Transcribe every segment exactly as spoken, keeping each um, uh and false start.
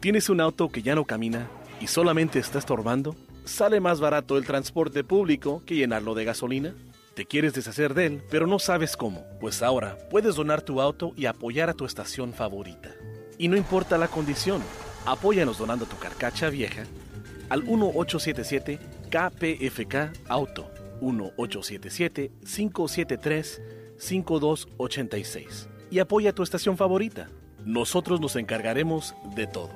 ¿Tienes un auto que ya no camina y solamente está estorbando? ¿Sale más barato el transporte público que llenarlo de gasolina? ¿Te quieres deshacer de él, pero no sabes cómo? Pues ahora puedes donar tu auto y apoyar a tu estación favorita. Y no importa la condición, apóyanos donando tu carcacha vieja al uno ocho siete siete K P F K Auto, uno ocho siete siete, cinco siete tres, cinco dos ocho seis. Y apoya a tu estación favorita. Nosotros nos encargaremos de todo.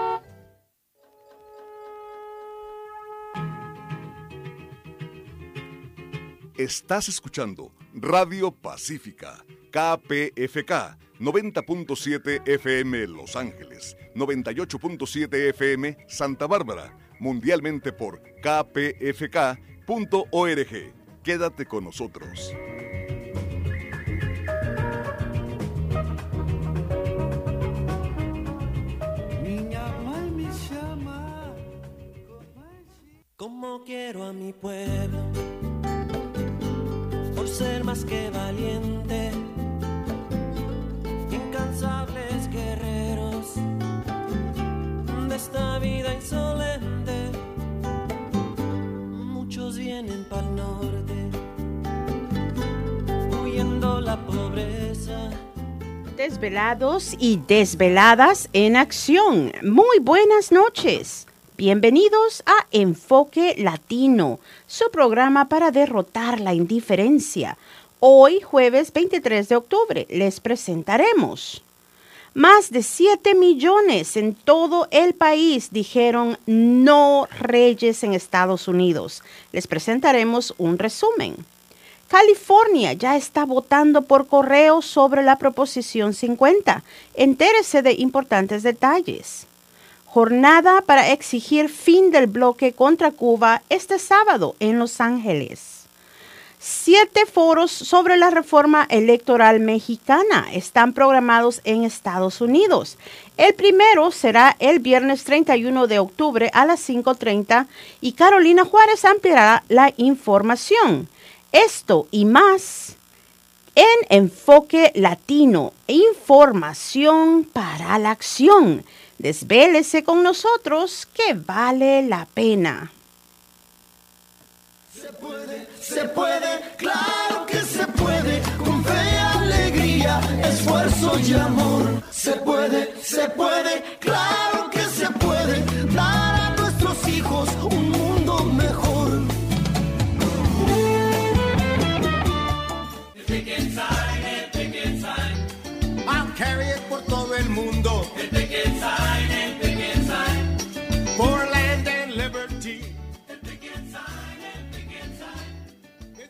Estás escuchando Radio Pacífica, K P F K, noventa punto siete F M Los Ángeles, noventa y ocho punto siete F M Santa Bárbara, mundialmente por K P F K punto org. Quédate con nosotros. Como quiero a mi pueblo, por ser más que valiente, incansables guerreros de esta vida insolente. Muchos vienen pa'l norte, huyendo la pobreza. Desvelados y desveladas en acción. Muy buenas noches. Bienvenidos a Enfoque Latino, su programa para derrotar la indiferencia. Hoy, jueves veintitrés de octubre, les presentaremos. Más de siete millones en todo el país dijeron no reyes en Estados Unidos. Les presentaremos un resumen. California ya está votando por correo sobre la Proposición cincuenta. Entérese de importantes detalles. Jornada para exigir fin del bloque contra Cuba este sábado en Los Ángeles. Siete foros sobre la reforma electoral mexicana están programados en Estados Unidos. El primero será el viernes treinta y uno de octubre a las cinco treinta y Carolina Juárez ampliará la información. Esto y más en Enfoque Latino, información para la acción. Desvélese con nosotros, que vale la pena. Se puede, se puede, claro que se puede, con fe y alegría, esfuerzo y amor. Se puede, se puede, claro que se puede, dar a nuestros hijos un mundo mejor. El Ticket Sign, el Ticket Sign. I'll carry it por todo el mundo. El Ticket Sign, el Ticket Sign. For land and liberty. El Ticket Sign, el Ticket Sign.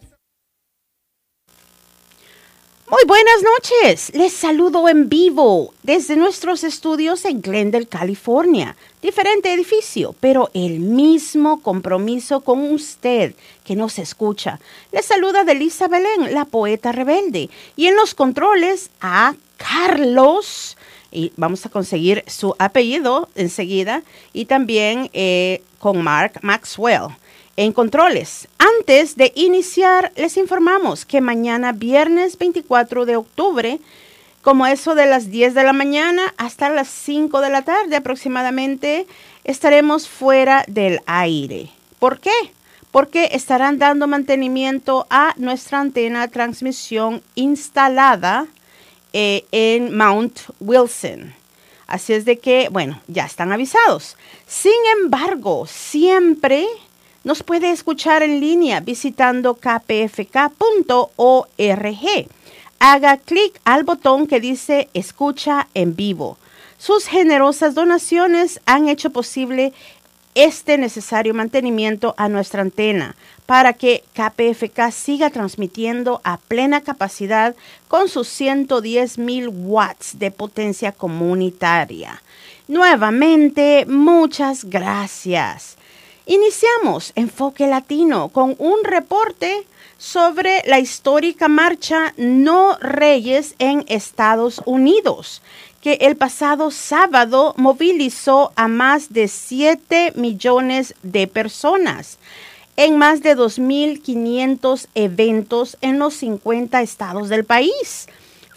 Muy buenas noches, les saludo en vivo desde nuestros estudios en Glendale, California. Diferente edificio, pero el mismo compromiso con usted que nos escucha. Les saluda Delisa Belén, la poeta rebelde. Y en los controles a Carlos, y vamos a conseguir su apellido enseguida, y también eh, con Mark Maxwell. En controles, antes de iniciar, les informamos que mañana, viernes veinticuatro de octubre, como eso de las diez de la mañana hasta las cinco de la tarde aproximadamente, estaremos fuera del aire. ¿Por qué? Porque estarán dando mantenimiento a nuestra antena de transmisión instalada eh, en Mount Wilson. Así es de que, bueno, ya están avisados. Sin embargo, siempre nos puede escuchar en línea visitando K P F K punto org. Haga clic al botón que dice Escucha en vivo. Sus generosas donaciones han hecho posible este necesario mantenimiento a nuestra antena para que K P F K siga transmitiendo a plena capacidad con sus ciento diez mil watts de potencia comunitaria. Nuevamente, muchas gracias. Iniciamos Enfoque Latino con un reporte sobre la histórica marcha No Reyes en Estados Unidos, que el pasado sábado movilizó a más de siete millones de personas en más de dos mil quinientos eventos en los cincuenta estados del país.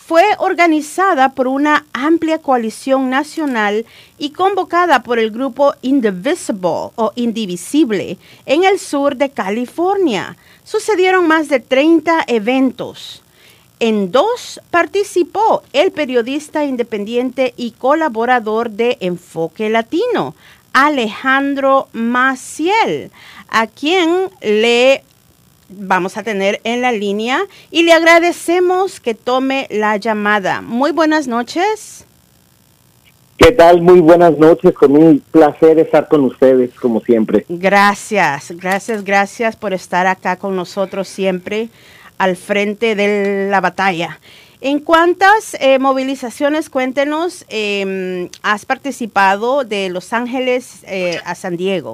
fue organizada por una amplia coalición nacional y convocada por el grupo Indivisible o Indivisible en el sur de California. Sucedieron más de treinta eventos. En dos participó el periodista independiente y colaborador de Enfoque Latino, Alejandro Maciel, a quien le vamos a tener en la línea y le agradecemos que tome la llamada. Muy buenas noches. ¿Qué tal? Muy buenas noches, con un placer estar con ustedes, como siempre. Gracias, gracias, gracias por estar acá con nosotros siempre al frente de la batalla. ¿En cuántas eh, movilizaciones, cuéntenos, eh, has participado de Los Ángeles eh, a San Diego?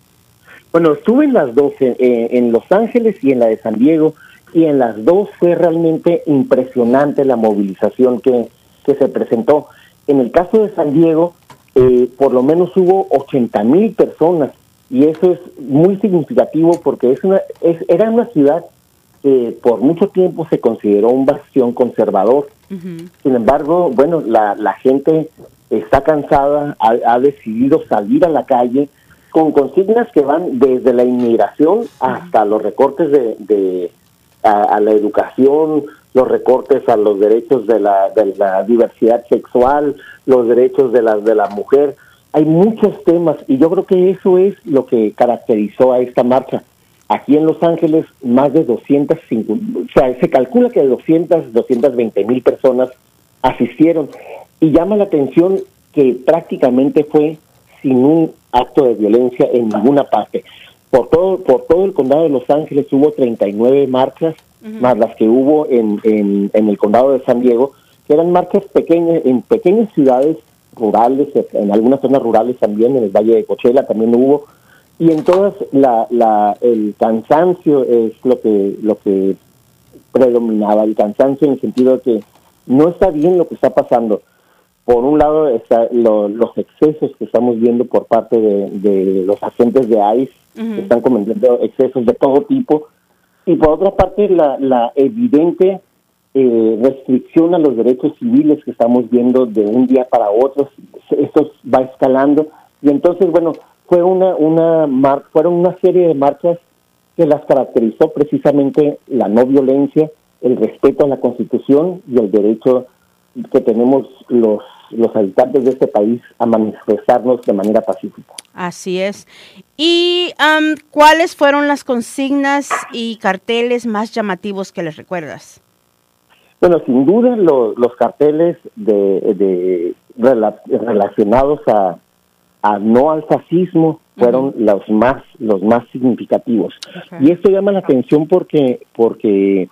Bueno, estuve en las dos, eh, en Los Ángeles y en la de San Diego, y en las dos fue realmente impresionante la movilización que, que se presentó. En el caso de San Diego, eh, por lo menos hubo ochenta mil personas, y eso es muy significativo porque es una, es, era una ciudad que por mucho tiempo se consideró un bastión conservador. Uh-huh. Sin embargo, bueno, la, la gente está cansada, ha, ha decidido salir a la calle con consignas que van desde la inmigración hasta los recortes de, de a, a la educación, los recortes a los derechos de la, de la diversidad sexual, los derechos de la, de la mujer. Hay muchos temas y yo creo que eso es lo que caracterizó a esta marcha. Aquí en Los Ángeles, más de doscientas cincuenta, o sea, se calcula que doscientas, doscientas veinte mil personas asistieron, y llama la atención que prácticamente fue sin un acto de violencia en ninguna parte. Por todo, por todo el condado de Los Ángeles hubo treinta y nueve marchas, uh-huh, más las que hubo en, en, en el condado de San Diego, que eran marchas pequeñas, en pequeñas ciudades rurales, en algunas zonas rurales también, en el Valle de Coachella también hubo. Y en todas la, la, el cansancio es lo que lo que predominaba, el cansancio en el sentido de que no está bien lo que está pasando. Por un lado está lo, los excesos que estamos viendo por parte de, de los agentes de I C E, uh-huh, que están cometiendo excesos de todo tipo, y por otra parte la, la evidente eh, restricción a los derechos civiles que estamos viendo de un día para otro. Esto va escalando, y entonces, bueno, fue una una mar, fueron una serie de marchas que las caracterizó precisamente la no violencia, el respeto a la Constitución y el derecho que tenemos los los habitantes de este país a manifestarnos de manera pacífica. Así es. ¿Y um, cuáles fueron las consignas y carteles más llamativos que les recuerdas? Bueno, sin duda lo, los carteles de, de rela, relacionados a a no al fascismo fueron, uh-huh, los más los más significativos. Okay. Y esto llama la atención porque porque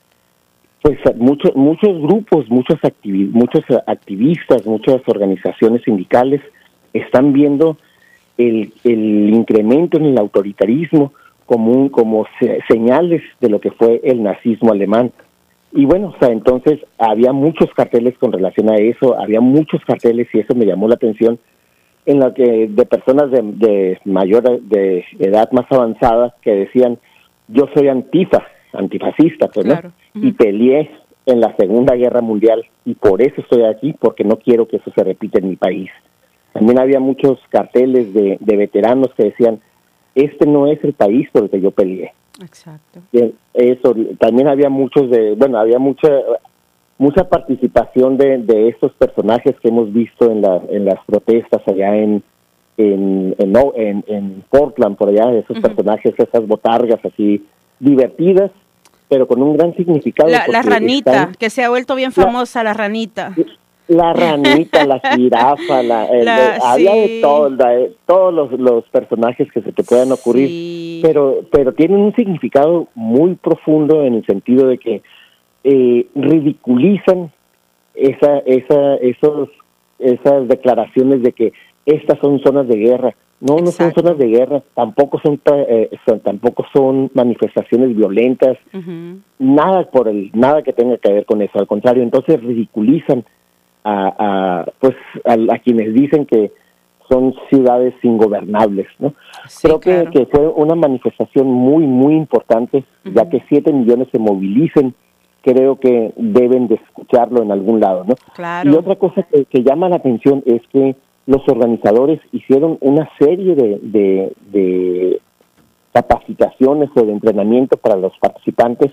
pues muchos muchos grupos, muchos activi- muchos activistas, muchas organizaciones sindicales están viendo el, el incremento en el autoritarismo como un, como se, señales de lo que fue el nazismo alemán. Y bueno, o sea, entonces había muchos carteles con relación a eso, había muchos carteles, y eso me llamó la atención, en la que de personas de, de mayor de edad más avanzada que decían: yo soy antifa, antifascista, pues, ¿no? Claro. Uh-huh. Y peleé en la Segunda Guerra Mundial y por eso estoy aquí, porque no quiero que eso se repita en mi país. También había muchos carteles de, de veteranos que decían: este no es el país por el que yo peleé. Exacto. Y eso, también había muchos de, bueno, había mucha mucha participación de, de estos personajes que hemos visto en, la, en las protestas allá en en, en, en, en Portland, por allá, esos, uh-huh, personajes, esas botargas así divertidas, pero con un gran significado. La, la ranita, están, que se ha vuelto bien famosa, la, la ranita. La ranita, la jirafa, la, el, la, el, sí. Había de todo, la, todos los, los personajes que se te puedan ocurrir, sí, pero pero tienen un significado muy profundo en el sentido de que eh, ridiculizan esa esa esos esas declaraciones de que estas son zonas de guerra. No, Exacto. no son zonas de guerra, tampoco son, eh, son tampoco son manifestaciones violentas, uh-huh, nada por el nada que tenga que ver con eso. Al contrario, entonces ridiculizan a, a pues a, a quienes dicen que son ciudades ingobernables, ¿no? Sí, Creo claro. que, que fue una manifestación muy muy importante, uh-huh, ya que siete millones se movilicen creo que deben de escucharlo en algún lado, ¿no? Claro. Y otra cosa que, que llama la atención es que los organizadores hicieron una serie de, de, de capacitaciones o de entrenamiento para los participantes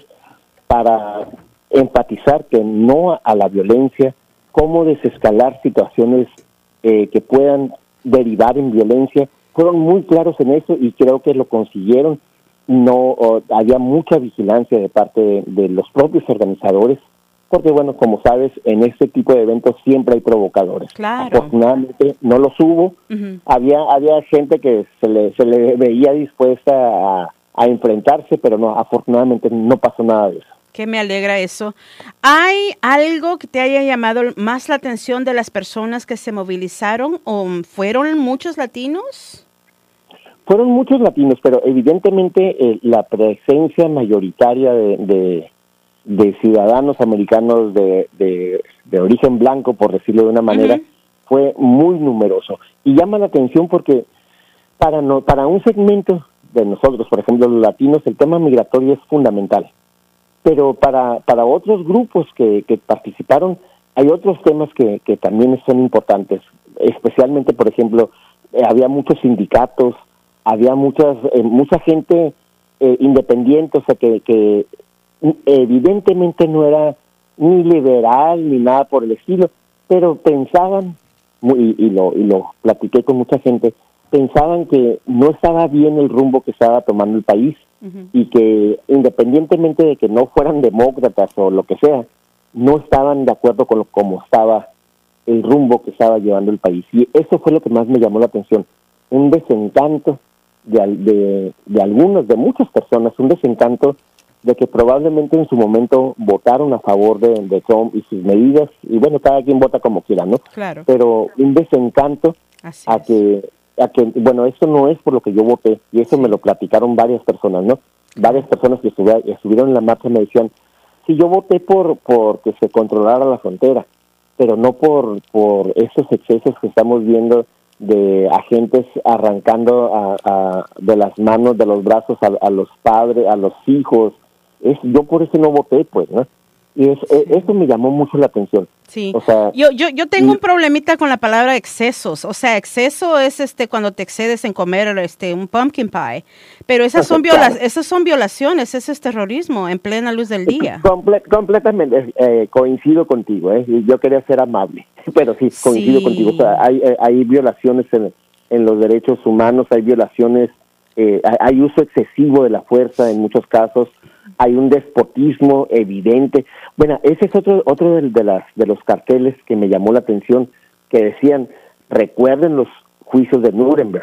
para enfatizar que no a la violencia, cómo desescalar situaciones eh, que puedan derivar en violencia. Fueron muy claros en eso y creo que lo consiguieron. No oh, había mucha vigilancia de parte de, de los propios organizadores, porque bueno, como sabes, en este tipo de eventos siempre hay provocadores. Claro. Afortunadamente no los hubo. Uh-huh. Había había gente que se le se le veía dispuesta a, a enfrentarse, pero no, afortunadamente no pasó nada de eso. Que me alegra eso. ¿Hay algo que te haya llamado más la atención de las personas que se movilizaron o fueron muchos latinos? Fueron muchos latinos, pero evidentemente eh, la presencia mayoritaria de, de, de ciudadanos americanos de, de, de origen blanco, por decirlo de una manera, uh-huh. fue muy numeroso. Y llama la atención porque para, no, para un segmento de nosotros, por ejemplo los latinos, el tema migratorio es fundamental. Pero para, para otros grupos que, que participaron, hay otros temas que, que también son importantes. Especialmente, por ejemplo, eh, había muchos sindicatos, había muchas eh, mucha gente eh, independiente, o sea, que, que evidentemente no era ni liberal ni nada por el estilo, pero pensaban, y, y, lo, y lo platiqué con mucha gente, pensaban que no estaba bien el rumbo que estaba tomando el país. Uh-huh. Y que independientemente de que no fueran demócratas o lo que sea, no estaban de acuerdo con lo, cómo estaba el rumbo que estaba llevando el país. Y eso fue lo que más me llamó la atención, un desencanto de, de, de algunos, de muchas personas, un desencanto de que probablemente en su momento votaron a favor de, de Trump y sus medidas, y bueno, cada quien vota como quiera, ¿no? Claro. Pero un desencanto Así a es. que... A que, bueno, esto no es por lo que yo voté, y eso sí. me lo platicaron varias personas, ¿no? Varias personas que estuvieron, estuvieron en la marcha me decían, sí, yo voté por por que se controlara la frontera, pero no por por esos excesos que estamos viendo de agentes arrancando a, a, de las manos, de los brazos a, a los padres, a los hijos. Es, yo por eso no voté, pues, ¿no? Y es, sí. eso me llamó mucho la atención. Sí. O sea, yo yo yo tengo y, un problemita con la palabra excesos. O sea, exceso es este cuando te excedes en comer este un pumpkin pie, pero esas son viola esas son violaciones, ese es terrorismo en plena luz del día. Comple completamente eh, coincido contigo, eh. Yo quería ser amable, pero sí coincido sí. contigo. O sea, hay hay violaciones en en los derechos humanos, hay violaciones, eh, hay uso excesivo de la fuerza en muchos casos. Hay un despotismo evidente. Bueno, ese es otro otro de, de las de los carteles que me llamó la atención, que decían, recuerden los juicios de Nuremberg.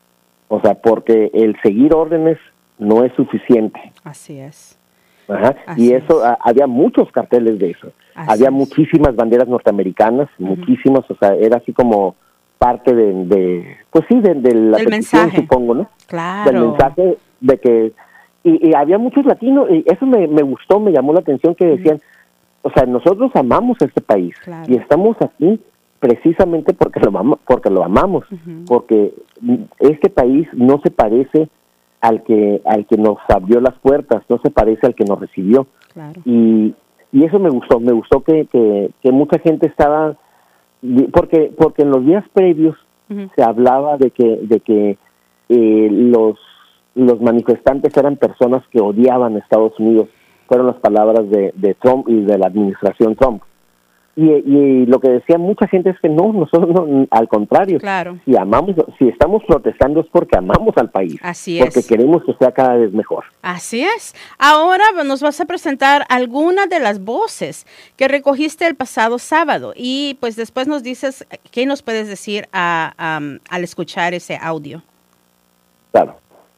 O sea, porque el seguir órdenes no es suficiente. Así es. Ajá. Así y eso, es. A, había muchos carteles de eso. Así había es. muchísimas banderas norteamericanas, uh-huh. muchísimas, o sea, era así como parte de, de pues sí, de, de la del petición, mensaje. supongo, ¿no? Claro. Del mensaje de que Y, y había muchos latinos, y eso me, me gustó, me llamó la atención, que decían, uh-huh. o sea, nosotros amamos a este país, claro. y estamos aquí precisamente porque lo, am porque lo amamos, uh-huh. porque este país no se parece al que al que nos abrió las puertas, no se parece al que nos recibió. Claro. Y, y eso me gustó, me gustó que, que, que mucha gente estaba, porque porque en los días previos uh-huh. se hablaba de que, de que eh, los los manifestantes eran personas que odiaban a Estados Unidos, fueron las palabras de, de Trump y de la administración Trump. Y, y lo que decía mucha gente es que no, nosotros no, al contrario, claro. si amamos, si estamos protestando es porque amamos al país, Así porque es. queremos que sea cada vez mejor. Así es. Ahora nos vas a presentar algunas de las voces que recogiste el pasado sábado y pues después nos dices qué nos puedes decir a, a, al escuchar ese audio. Claro.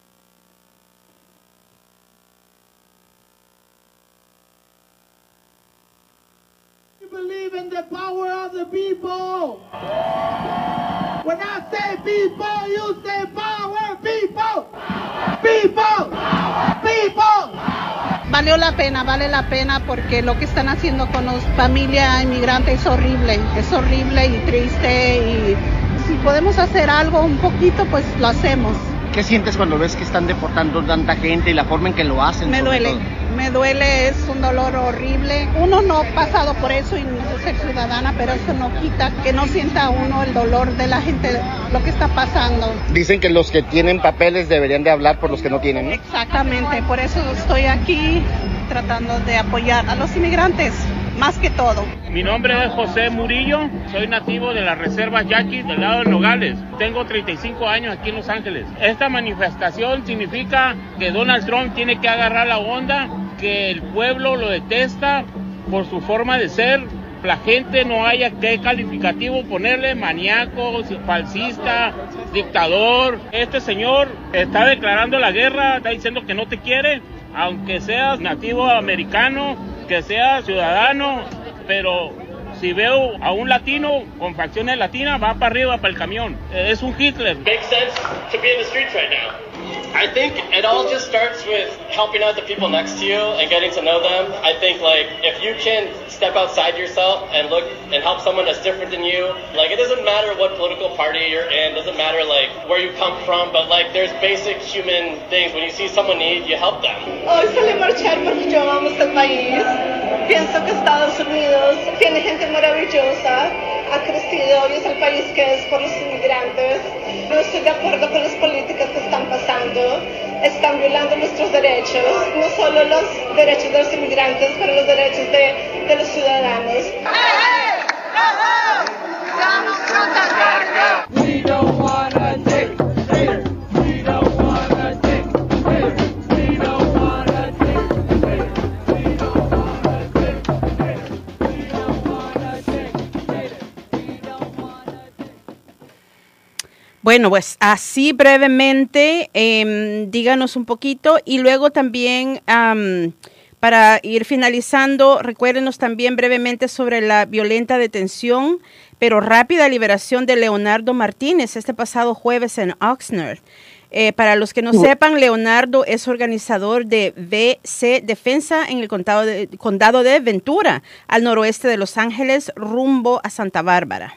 Believe in the power of the people. When I say people, you say power, people. People. People. Valió la pena, vale la pena porque lo que están haciendo con los familia inmigrante es horrible, es horrible y triste y si podemos hacer algo un poquito, pues lo hacemos. ¿Qué sientes cuando ves que están deportando tanta gente y la forma en que lo hacen? Me duele. Todo? me duele, es un dolor horrible. Uno no ha pasado por eso y no ser ciudadana, pero eso no quita que no sienta uno el dolor de la gente, lo que está pasando. Dicen que los que tienen papeles deberían de hablar por los que no tienen, ¿no? Exactamente, por eso estoy aquí tratando de apoyar a los inmigrantes, más que todo. Mi nombre es José Murillo, soy nativo de las reservas Yaquis del lado de Nogales. Tengo treinta y cinco años aquí en Los Ángeles. Esta manifestación significa que Donald Trump tiene que agarrar la onda, que el pueblo lo detesta por su forma de ser. La gente no haya qué calificativo ponerle, maníaco, falsista, dictador. Este señor está declarando la guerra, está diciendo que no te quiere, aunque seas nativo americano, que seas ciudadano, pero si veo a un latino con facciones latinas, va para arriba, para el camión. Es un Hitler. Makes sense to be in the streets right now. I think it all just starts with helping out the people next to you and getting to know them. I think, like, if you can step outside yourself and look and help someone that's different than you, like, it doesn't matter what political party you're in, doesn't matter, like, where you come from, but, like, there's basic human things. When you see someone need, you help them. Hoy salí a marchar porque yo amo este país. Pienso que Estados Unidos tiene gente maravillosa, ha crecido y es el país que es por los inmigrantes. No estoy de acuerdo con las políticas que están pasando. Están violando nuestros derechos, no solo los derechos de los inmigrantes, pero los derechos de, de los ciudadanos. We don't want a dictator. We don't want a dictator. We don't want a dictator. We don't want a dictator. We don't want a dictator. We don't want a dictator. Bueno, pues así brevemente, eh, díganos un poquito y luego también um, para ir finalizando, recuérdenos también brevemente sobre la violenta detención, pero rápida liberación de Leonardo Martínez este pasado jueves en Oxnard. Eh, para los que no sepan, Leonardo es organizador de V C Defensa en el condado de, condado de Ventura, al noroeste de Los Ángeles, rumbo a Santa Bárbara.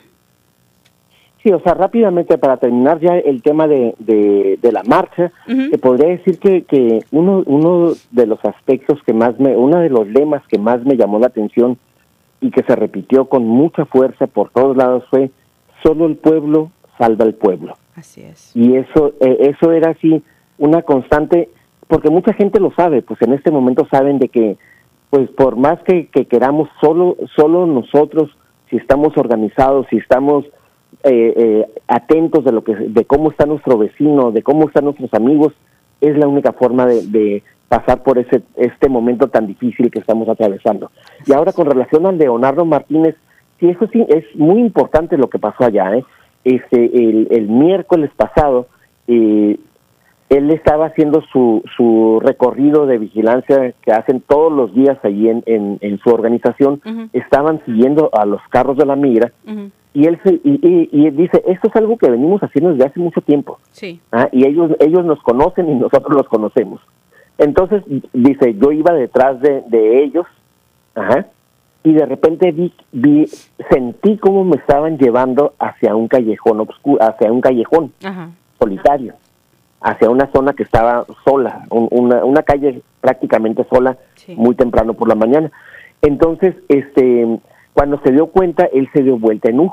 Sí, o sea, rápidamente para terminar ya el tema de, de, de la marcha, uh-huh. te podría decir que, que uno, uno de los aspectos que más me, uno de los lemas que más me llamó la atención y que se repitió con mucha fuerza por todos lados fue: solo el pueblo salva al pueblo. Así es. Y eso, eh, eso era así una constante, porque mucha gente lo sabe, pues en este momento saben de que, pues por más que, que queramos, solo, solo nosotros, si estamos organizados, si estamos Eh, eh, atentos de lo que de cómo está nuestro vecino, de cómo están nuestros amigos, es la única forma de, de pasar por ese este momento tan difícil que estamos atravesando. Y ahora con relación a Leonardo Martínez, sí, eso sí es muy importante lo que pasó allá, ¿eh? Este, el, el miércoles pasado, eh, él estaba haciendo su, su recorrido de vigilancia que hacen todos los días allí en, en, en su organización. Uh-huh. Estaban siguiendo a los carros de la migra. Uh-huh. Y él se, y, y, y él dice, esto es algo que venimos haciendo desde hace mucho tiempo. Sí. ¿Ah? Y ellos ellos nos conocen y nosotros los conocemos. Entonces, dice, yo iba detrás de, de ellos, ajá, y de repente vi, vi, sentí cómo me estaban llevando hacia un callejón oscuro, hacia un callejón ajá. solitario, hacia una zona que estaba sola, un, una, una calle prácticamente sola, sí. muy temprano por la mañana. Entonces, este, cuando se dio cuenta, él se dio vuelta en U.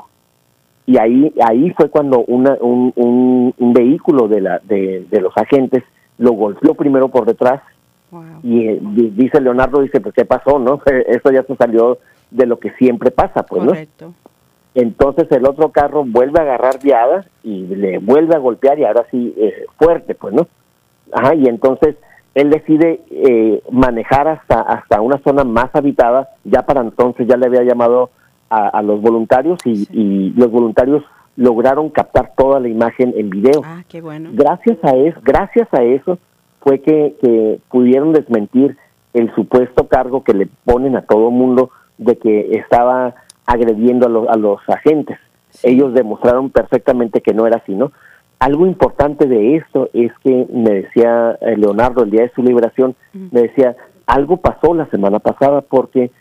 Y ahí ahí fue cuando una, un, un, un vehículo de, la, de, de los agentes lo golpeó primero por detrás. Wow. Y eh, dice Leonardo, dice, pues, ¿qué pasó, no? Eso ya se salió de lo que siempre pasa, pues, correcto. ¿no? Entonces el otro carro vuelve a agarrar viadas y le vuelve a golpear, y ahora sí, eh, fuerte, pues, ¿no? Ajá, y entonces él decide eh, manejar hasta, hasta una zona más habitada. Ya para entonces ya le había llamado a, a los voluntarios y, sí. y los voluntarios lograron captar toda la imagen en video. Ah, qué bueno. Gracias a eso, gracias a eso fue que, que pudieron desmentir el supuesto cargo que le ponen a todo mundo de que estaba agrediendo a, lo, a los agentes. Sí. Ellos demostraron perfectamente que no era así, ¿no? Algo importante de esto es que me decía Leonardo el día de su liberación, uh-huh. me decía, algo pasó la semana pasada porque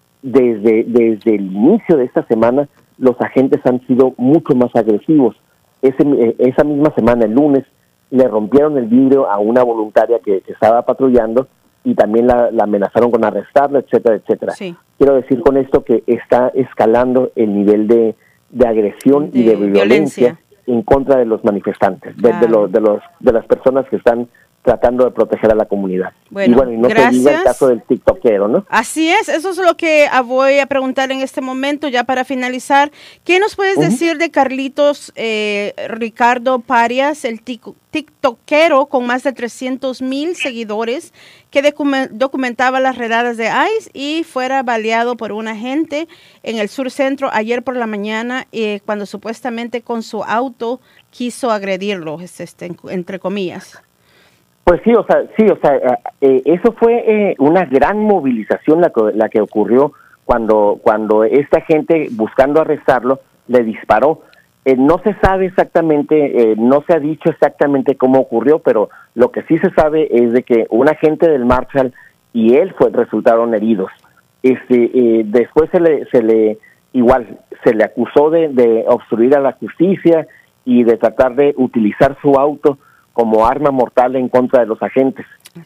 desde, desde el inicio de esta semana los agentes han sido mucho más agresivos. Ese, esa misma semana, el lunes, le rompieron el vidrio a una voluntaria que, que estaba patrullando y también la, la amenazaron con arrestarla, etcétera, etcétera. Sí. Quiero decir con esto que está escalando el nivel de, de agresión De y de violencia, violencia. en contra de los manifestantes, de, de, Claro. los, de, los, de las personas que están tratando de proteger a la comunidad. Bueno, y bueno, y no se diga el gracias. caso del tiktokero, ¿no? Así es, eso es lo que ah, voy a preguntar en este momento, ya para finalizar. ¿Qué nos puedes Ujú. decir de Carlitos eh, Ricardo Parias, el tic- tiktokero con más de trescientos mil seguidores, que documen- documentaba las redadas de ICE y fuera baleado por un agente en el sur centro ayer por la mañana, eh, cuando supuestamente con su auto quiso agredirlo, es este, en- entre comillas? Pues sí, o sea, sí, o sea, eh, eh, eso fue eh, una gran movilización la que, la que ocurrió cuando, cuando esta gente, buscando arrestarlo, le disparó. Eh, no se sabe exactamente, eh, no se ha dicho exactamente cómo ocurrió, pero lo que sí se sabe es de que un agente del Marshall y él fue, resultaron heridos. Este, eh, después se le, se le, igual, se le acusó de, de obstruir a la justicia y de tratar de utilizar su auto como arma mortal en contra de los agentes.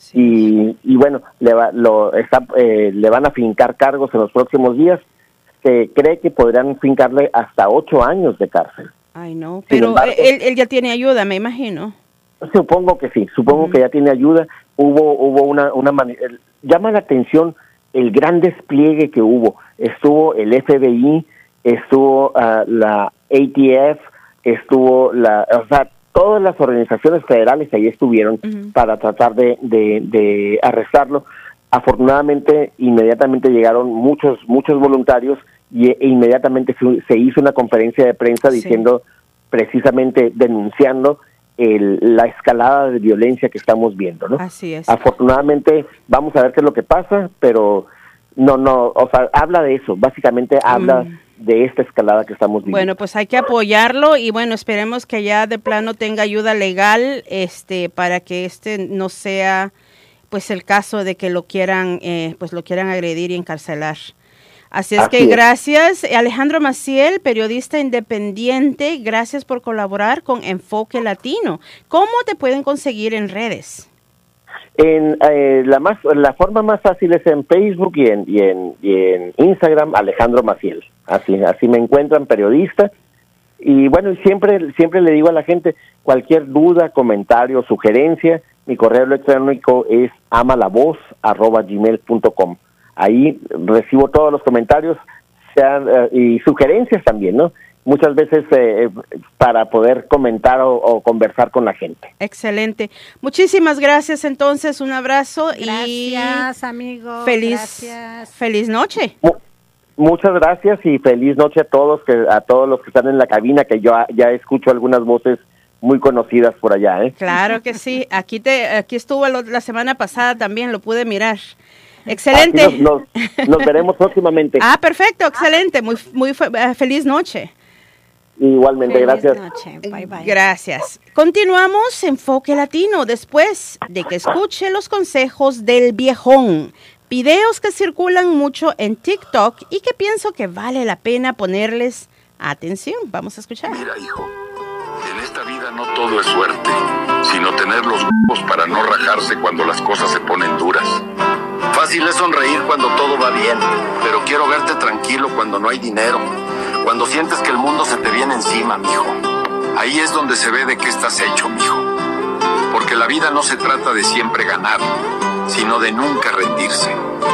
Y, y bueno, le, va, lo, está, eh, le van a fincar cargos en los próximos días. Se cree que podrían fincarle hasta ocho años de cárcel. Ay, no, Sin pero embargo- él, él ya tiene ayuda, me imagino. Supongo que sí, supongo que ya tiene ayuda. Hubo hubo una, una mani- el- llama la atención el gran despliegue que hubo. Estuvo el F B I, estuvo ah, la A T F, estuvo la, o sea, todas las organizaciones federales ahí estuvieron para tratar de, de, de arrestarlo. Afortunadamente, inmediatamente llegaron muchos muchos voluntarios y e inmediatamente se, se hizo una conferencia de prensa Sí. diciendo, precisamente denunciando el, la escalada de violencia que estamos viendo, ¿no? Así es. Afortunadamente, vamos a ver qué es lo que pasa, pero no, no, o sea, habla de eso, básicamente habla Mm. de esta escalada que estamos viviendo. Bueno, pues hay que apoyarlo y bueno, esperemos que ya de plano tenga ayuda legal, este, para que este no sea, pues, el caso de que lo quieran, eh, pues, lo quieran agredir y encarcelar. Así es Así que es. gracias, Alejandro Maciel, periodista independiente, gracias por colaborar con Enfoque Latino. ¿Cómo te pueden conseguir en redes? En eh, la más la forma más fácil es en Facebook y en y en, y en Instagram, Alejandro Maciel. Así así me encuentran, periodista. Y bueno, y siempre siempre le digo a la gente, cualquier duda, comentario, sugerencia, mi correo electrónico es amalavoz arroba gmail punto com. Ahí recibo todos los comentarios sean, eh, y sugerencias también, ¿no? Muchas veces eh, para poder comentar o, o conversar con la gente. Excelente. Muchísimas gracias entonces, un abrazo y Gracias, amigo. feliz, Gracias. feliz noche. Mu- Muchas gracias y feliz noche a todos, que a todos los que están en la cabina, que yo a- ya escucho algunas voces muy conocidas por allá, ¿eh? Claro que sí. Aquí te, aquí estuvo lo- la semana pasada también, lo pude mirar. Excelente. Aquí Nos, nos- nos veremos próximamente. Ah, perfecto, excelente. Muy, muy fe- eh, feliz noche. Igualmente, gracias. Bye, bye. Gracias. Continuamos Enfoque Latino después de que escuche los consejos del viejón. Videos que circulan mucho en TikTok y que pienso que vale la pena ponerles atención. Vamos a escuchar. Mira, hijo, en esta vida no todo es suerte, sino tener los huevos para no rajarse cuando las cosas se ponen duras. Fácil es sonreír cuando todo va bien, pero quiero verte tranquilo cuando no hay dinero, cuando sientes que el mundo se te viene encima, mijo. Ahí es donde se ve de qué estás hecho, mijo. Porque la vida no se trata de siempre ganar, sino de nunca rendirse.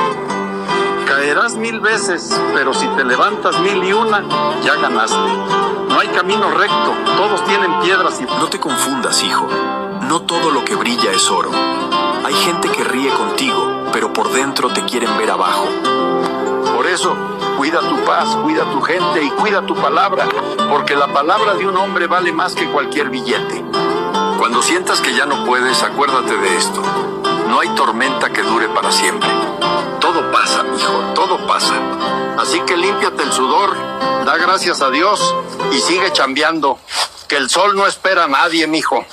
Caerás mil veces, pero si te levantas mil y una, ya ganaste. No hay camino recto, todos tienen piedras y... No te confundas, hijo. No todo lo que brilla es oro. Hay gente que ríe contigo, pero por dentro te quieren ver abajo. Por eso, cuida tu paz, cuida tu gente y cuida tu palabra, porque la palabra de un hombre vale más que cualquier billete. Cuando sientas que ya no puedes, acuérdate de esto. No hay tormenta que dure para siempre. Todo pasa, mijo, todo pasa. Así que límpiate el sudor, da gracias a Dios y sigue chambeando, que el sol no espera a nadie, mijo.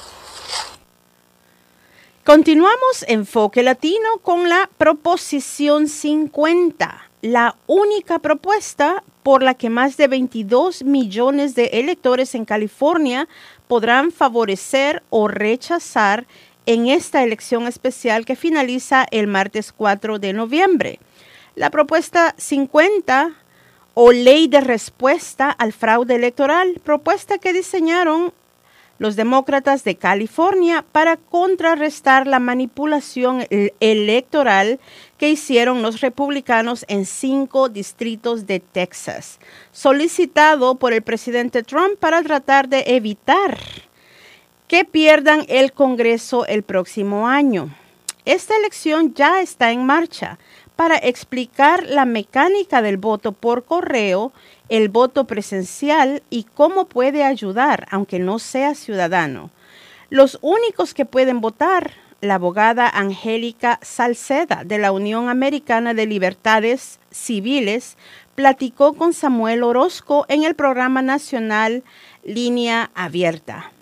Continuamos Enfoque Latino con la Proposición cincuenta, la única propuesta por la que más de veintidós millones de electores en California podrán favorecer o rechazar en esta elección especial que finaliza el martes cuatro de noviembre. La propuesta cincuenta o ley de respuesta al fraude electoral, propuesta que diseñaron los demócratas de California para contrarrestar la manipulación electoral que hicieron los republicanos en cinco distritos de Texas, solicitado por el presidente Trump para tratar de evitar que pierdan el Congreso el próximo año. Esta elección ya está en marcha para explicar la mecánica del voto por correo, el voto presencial y cómo puede ayudar, aunque no sea ciudadano. Los únicos que pueden votar, la abogada Angélica Salceda de la Unión Americana de Libertades Civiles, platicó con Samuel Orozco en el programa nacional Línea Abierta.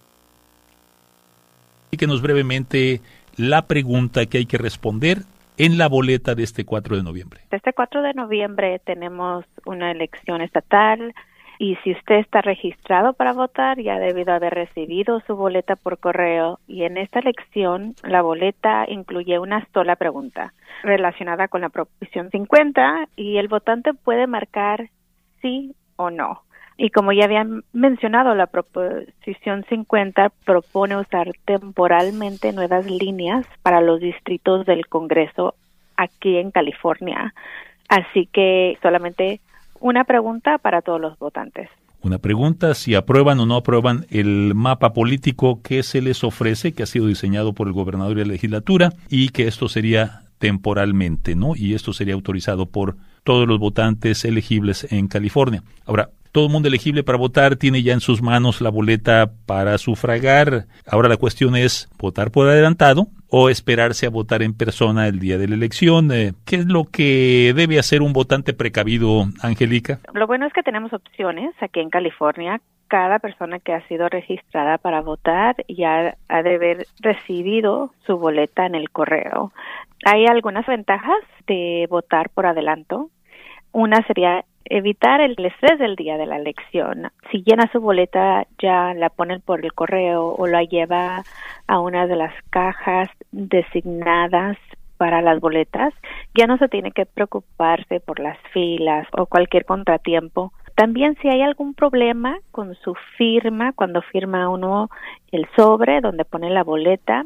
Explíquenos brevemente la pregunta que hay que responder en la boleta de este cuatro de noviembre. Este cuatro de noviembre tenemos una elección estatal y si usted está registrado para votar ya ha debido haber recibido su boleta por correo y en esta elección la boleta incluye una sola pregunta relacionada con la proposición cincuenta y el votante puede marcar sí o no. Y como ya habían mencionado, la proposición cincuenta propone usar temporalmente nuevas líneas para los distritos del Congreso aquí en California. Así que solamente una pregunta para todos los votantes. Una pregunta, si aprueban o no aprueban el mapa político que se les ofrece, que ha sido diseñado por el gobernador y la legislatura, y que esto sería temporalmente, ¿no? Y esto sería autorizado por todos los votantes elegibles en California. Ahora, todo el mundo elegible para votar tiene ya en sus manos la boleta para sufragar. Ahora la cuestión es votar por adelantado o esperarse a votar en persona el día de la elección. Eh, ¿Qué es lo que debe hacer un votante precavido, Angélica? Lo bueno es que tenemos opciones aquí en California. Cada persona que ha sido registrada para votar ya ha de haber recibido su boleta en el correo. Hay algunas ventajas de votar por adelanto. Una sería evitar el estrés del día de la elección. Si llena su boleta, ya la ponen por el correo o la lleva a una de las cajas designadas para las boletas, ya no se tiene que preocuparse por las filas o cualquier contratiempo. También si hay algún problema con su firma, cuando firma uno el sobre donde pone la boleta,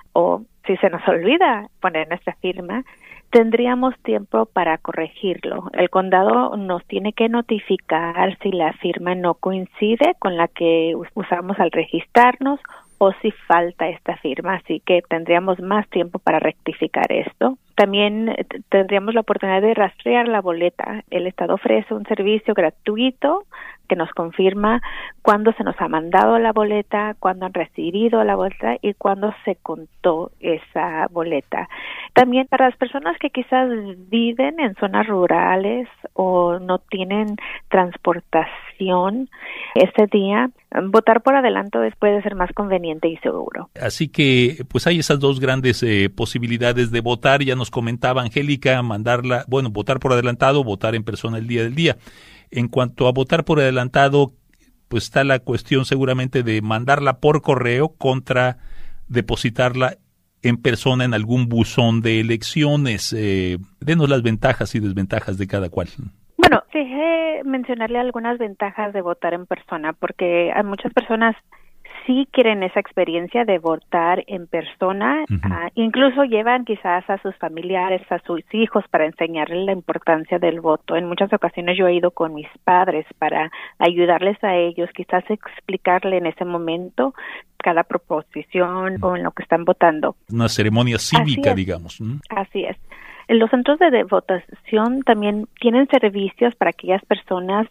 o si se nos olvida poner nuestra firma, tendríamos tiempo para corregirlo. El condado nos tiene que notificar si la firma no coincide con la que usamos al registrarnos o si falta esta firma, así que tendríamos más tiempo para rectificar esto. También tendríamos la oportunidad de rastrear la boleta. El estado ofrece un servicio gratuito que nos confirma cuándo se nos ha mandado la boleta, cuándo han recibido la boleta y cuándo se contó esa boleta. También para las personas que quizás viven en zonas rurales o no tienen transportación ese día, votar por adelanto puede ser más conveniente y seguro. Así que pues hay esas dos grandes eh, posibilidades de votar. Ya nos comentaba Angélica, mandarla, bueno, votar por adelantado, votar en persona el día del día. En cuanto a votar por adelantado, pues está la cuestión seguramente de mandarla por correo contra depositarla en persona en algún buzón de elecciones. Eh, denos las ventajas y desventajas de cada cual. Bueno, dejé mencionarle algunas ventajas de votar en persona, porque hay muchas personas sí quieren esa experiencia de votar en persona, uh-huh. uh, incluso llevan quizás a sus familiares, a sus hijos para enseñarles la importancia del voto. En muchas ocasiones yo he ido con mis padres para ayudarles a ellos, quizás explicarle en ese momento cada proposición uh-huh. o en lo que están votando. Una ceremonia cívica, Así digamos. ¿Mm? Así es. Los centros de votación también tienen servicios para aquellas personas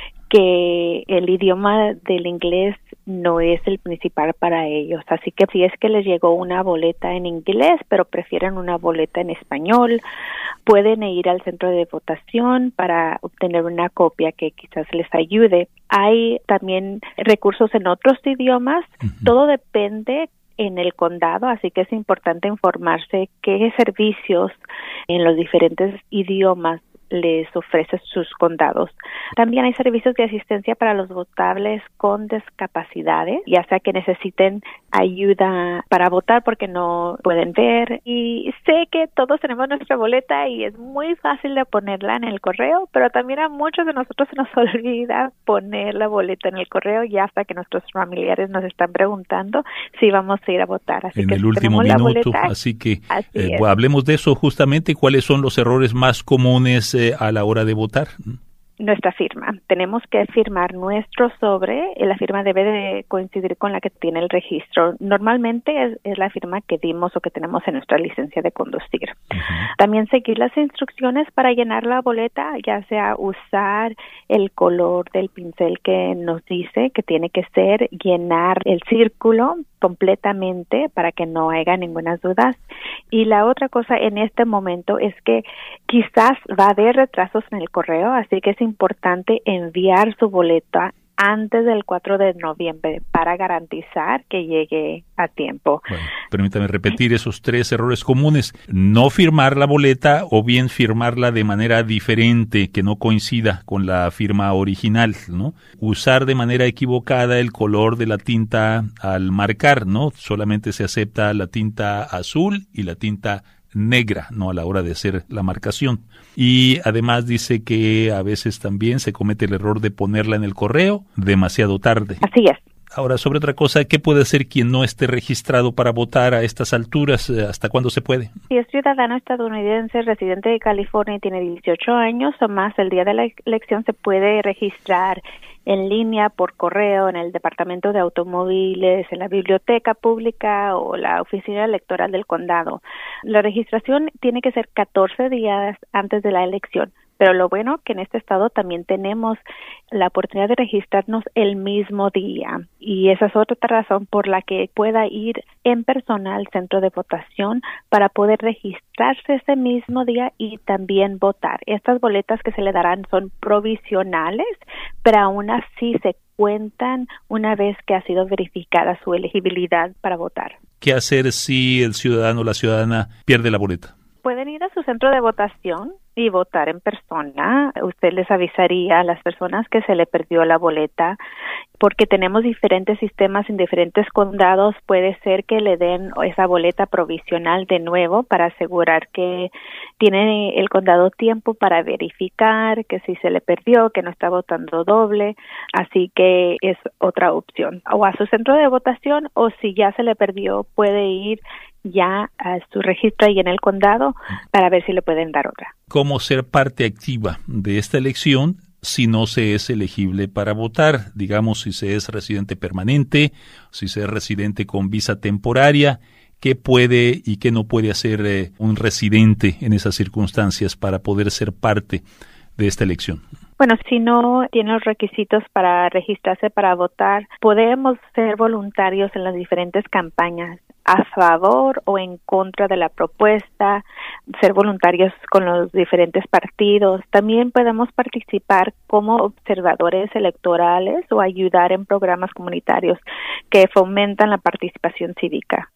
que el idioma del inglés no es el principal para ellos. Así que si es que les llegó una boleta en inglés, pero prefieren una boleta en español, pueden ir al centro de votación para obtener una copia que quizás les ayude. Hay también recursos en otros idiomas. Uh-huh. Todo depende en el condado, así que es importante informarse qué servicios en los diferentes idiomas les ofrece sus condados. También hay servicios de asistencia para los votables con discapacidades, ya sea que necesiten ayuda para votar porque no pueden ver. Y sé que todos tenemos nuestra boleta y es muy fácil de ponerla en el correo, pero también a muchos de nosotros se nos olvida poner la boleta en el correo ya hasta que nuestros familiares nos están preguntando si vamos a ir a votar. Así en que el si último tenemos la minuto, boleta, así que así eh, es. hablemos de eso justamente, cuáles son los errores más comunes eh, a la hora de votar. Nuestra firma. Tenemos que firmar nuestro sobre y la firma debe de coincidir con la que tiene el registro. Normalmente es, es la firma que dimos o que tenemos en nuestra licencia de conducir. Uh-huh. También seguir las instrucciones para llenar la boleta, ya sea usar el color del pincel que nos dice que tiene que ser, llenar el círculo completamente para que no haya ninguna duda. Y la otra cosa en este momento es que quizás va a haber retrasos en el correo, así que es importante enviar su boleta antes del cuatro de noviembre para garantizar que llegue a tiempo. Bueno, permítame repetir esos tres errores comunes. No firmar la boleta o bien firmarla de manera diferente, que no coincida con la firma original, ¿no? Usar de manera equivocada el color de la tinta al marcar, ¿no? Solamente se acepta la tinta azul y la tinta negra, no a la hora de hacer la marcación. Y además dice que a veces también se comete el error de ponerla en el correo demasiado tarde. Así es. Ahora, sobre otra cosa, ¿qué puede hacer quien no esté registrado para votar a estas alturas? ¿Hasta cuándo se puede? Si es ciudadano estadounidense, residente de California y tiene dieciocho años o más, el día de la elección se puede registrar en línea, por correo, en el Departamento de Automóviles, en la Biblioteca Pública o la Oficina Electoral del Condado. La registración tiene que ser catorce días antes de la elección. Pero lo bueno que en este estado también tenemos la oportunidad de registrarnos el mismo día. Y esa es otra razón por la que pueda ir en persona al centro de votación para poder registrarse ese mismo día y también votar. Estas boletas que se le darán son provisionales, pero aún así se cuentan una vez que ha sido verificada su elegibilidad para votar. ¿Qué hacer si el ciudadano o la ciudadana pierde la boleta? Pueden ir a su centro de votación y votar en persona. Usted les avisaría a las personas que se le perdió la boleta, porque tenemos diferentes sistemas en diferentes condados. Puede ser que le den esa boleta provisional de nuevo para asegurar que tiene el condado tiempo para verificar que si se le perdió, que no está votando doble. Así que es otra opción. O a su centro de votación, o si ya se le perdió, puede ir ya a su registro ahí en el condado para ver si le pueden dar otra. ¿Cómo ser parte activa de esta elección si no se es elegible para votar? Digamos, si se es residente permanente, si se es residente con visa temporaria, ¿qué puede y qué no puede hacer eh, un residente en esas circunstancias para poder ser parte de esta elección? Bueno, si no tiene los requisitos para registrarse para votar, podemos ser voluntarios en las diferentes campañas a favor o en contra de la propuesta, ser voluntarios con los diferentes partidos. También podemos participar como observadores electorales o ayudar en programas comunitarios que fomentan la participación cívica.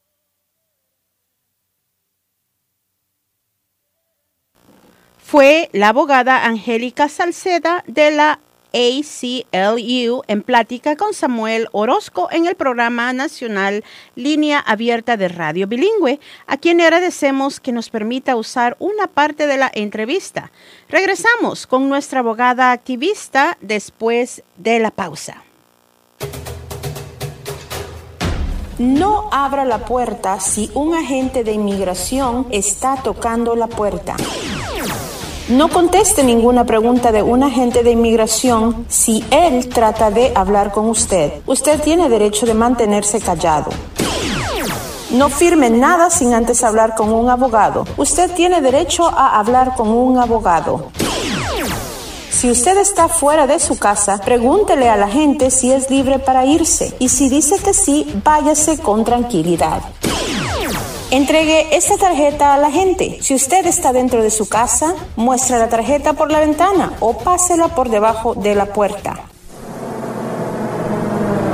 Fue la abogada Angélica Salceda de la A C L U en plática con Samuel Orozco en el programa nacional Línea Abierta de Radio Bilingüe, a quien agradecemos que nos permita usar una parte de la entrevista. Regresamos con nuestra abogada activista después de la pausa. No abra la puerta si un agente de inmigración está tocando la puerta. No conteste ninguna pregunta de un agente de inmigración si él trata de hablar con usted. Usted tiene derecho de mantenerse callado. No firme nada sin antes hablar con un abogado. Usted tiene derecho a hablar con un abogado. Si usted está fuera de su casa, pregúntele a la gente si es libre para irse. Y si dice que sí, váyase con tranquilidad. Entregue esta tarjeta a la gente. Si usted está dentro de su casa, muestre la tarjeta por la ventana o pásela por debajo de la puerta.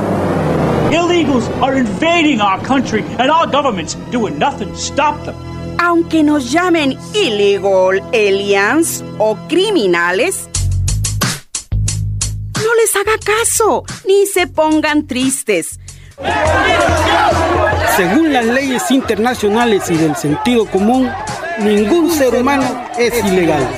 Illegals are invading our country and our government's doing nothing to stop them. Aunque nos llamen illegal aliens o criminales, no les haga caso, ni se pongan tristes. Según las leyes internacionales y del sentido común, ningún ser humano es ilegal.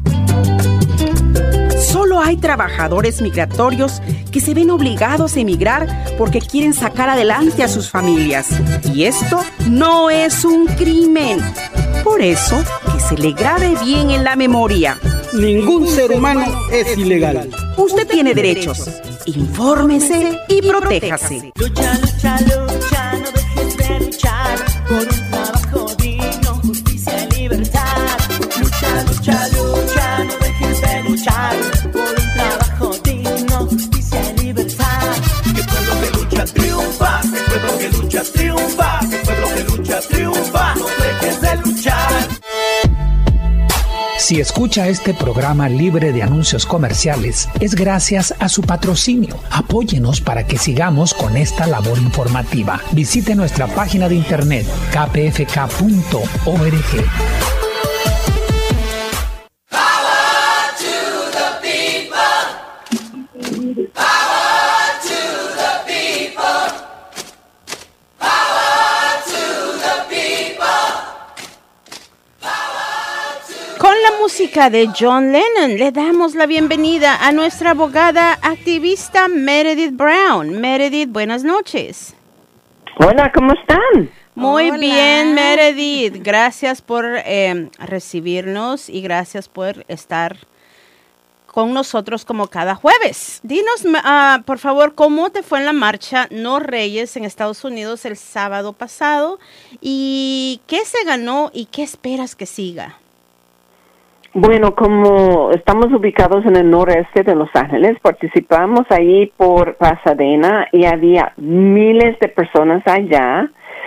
Solo hay trabajadores migratorios que se ven obligados a emigrar porque quieren sacar adelante a sus familias. Y esto no es un crimen. Por eso, que se le grabe bien en la memoria. Ningún ser humano es ilegal. Usted tiene derechos. Infórmese y protéjase. Lucha, lucha, lucha, no dejes de luchar por un trabajo digno, justicia y libertad. Lucha, lucha, lucha, no dejes de luchar por un trabajo digno, justicia y libertad. Que pueblo que lucha triunfa, que pueblo que lucha triunfa, que pueblo que lucha triunfa, no dejes de luchar. Si escucha este programa libre de anuncios comerciales, es gracias a su patrocinio. Apóyenos para que sigamos con esta labor informativa. Visite nuestra página de internet k p f k punto org. Con la música de John Lennon le damos la bienvenida a nuestra abogada activista Meredith Brown. Meredith, buenas noches. Hola, ¿cómo están? Muy Hola. bien, Meredith. Gracias por eh, recibirnos y gracias por estar con nosotros como cada jueves. Dinos, uh, por favor, cómo te fue en la marcha No Reyes en Estados Unidos el sábado pasado y qué se ganó y qué esperas que siga. Bueno, como estamos ubicados en el noreste de Los Ángeles, participamos ahí por Pasadena y había miles de personas allá.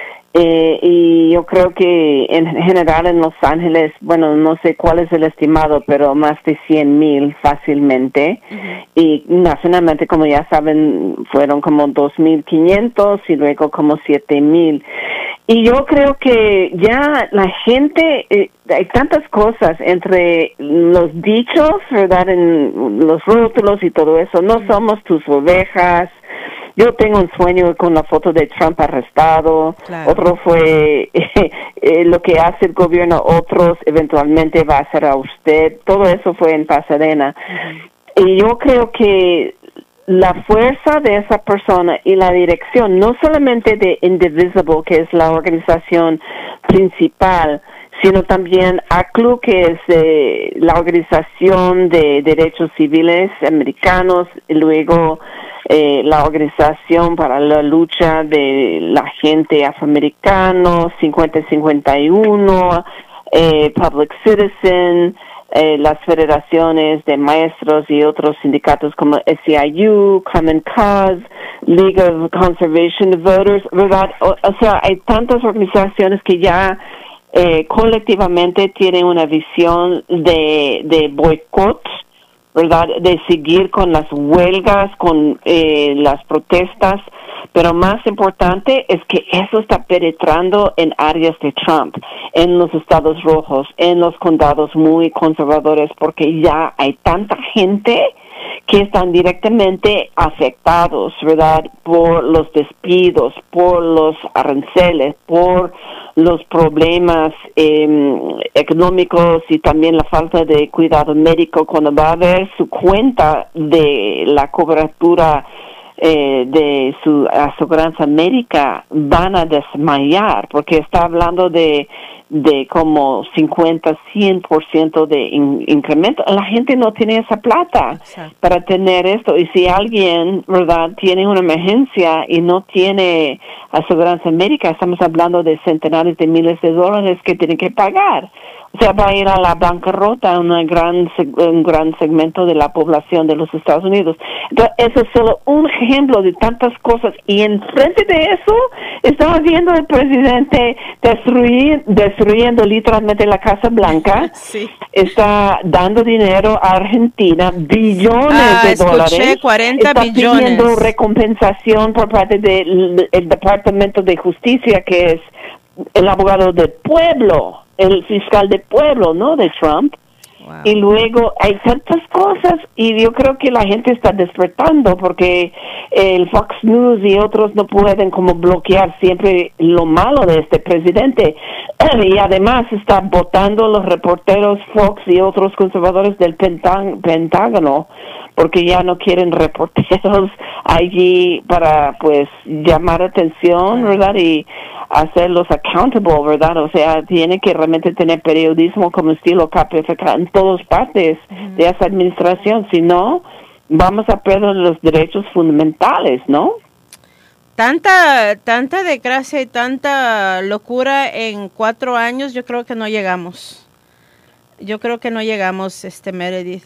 Eh, y yo creo que en general en Los Ángeles, bueno, no sé cuál es el estimado, pero más de cien mil fácilmente. Uh-huh. Y nacionalmente, como ya saben, fueron como dos mil quinientos y luego como siete mil. Y yo creo que ya la gente, eh, hay tantas cosas entre los dichos, ¿verdad? En los rótulos y todo eso. No somos tus ovejas. Yo tengo un sueño con la foto de Trump arrestado. Claro. Otro fue eh, eh, lo que hace el gobierno, otros eventualmente va a hacer a usted. Todo eso fue en Pasadena. Uh-huh. Y yo creo que la fuerza de esa persona y la dirección, no solamente de Indivisible, que es la organización principal, sino también A C L U, que es eh, la organización de derechos civiles americanos, y luego eh, la organización para la lucha de la gente afroamericana, cincuenta cincuenta y uno, eh, Public Citizen, Eh, las federaciones de maestros y otros sindicatos como S E I U, Common Cause, League of Conservation Voters, ¿verdad? O, o sea, hay tantas organizaciones que ya eh, colectivamente tienen una visión de, de boicot, ¿verdad? De seguir con las huelgas, con eh, las protestas, pero más importante es que eso está penetrando en áreas de Trump, en los estados rojos, en los condados muy conservadores, porque ya hay tanta gente que están directamente afectados, ¿verdad? Por los despidos, por los aranceles, por los problemas eh, económicos y también la falta de cuidado médico. Cuando va a ver su cuenta de la cobertura eh, de su aseguranza médica, van a desmayar, porque está hablando de de como cincuenta, cien por ciento de in, incremento. La gente no tiene esa plata. Exacto. Para tener esto. Y si alguien, ¿verdad?, tiene una emergencia y no tiene aseguranza médica, estamos hablando de centenares de miles de dólares que tienen que pagar. O sea, va a ir a la bancarrota una gran, un gran segmento de la población de los Estados Unidos. Entonces, eso es solo un ejemplo de tantas cosas. Y enfrente de eso, estamos viendo al presidente destruir, destruyendo literalmente la Casa Blanca. Sí. Está dando dinero a Argentina, billones ah, de escuché, dólares. cuarenta está billones. pidiendo recompensación por parte del Departamento de Justicia, que es el abogado del pueblo. el fiscal de pueblo, ¿no? De Trump. Wow. Y luego hay tantas cosas y yo creo que la gente está despertando porque el Fox News y otros no pueden como bloquear siempre lo malo de este presidente. Y además están votando los reporteros Fox y otros conservadores del Pentá- Pentágono porque ya no quieren reporteros allí para pues llamar atención, ¿verdad? Y hacerlos accountable, ¿verdad? O sea, tiene que realmente tener periodismo como estilo K P F K en todas partes uh-huh. de esa administración, si no, vamos a perder los derechos fundamentales, ¿no? Tanta, tanta desgracia y tanta locura en cuatro años, yo creo que no llegamos. Yo creo que no llegamos, este Meredith.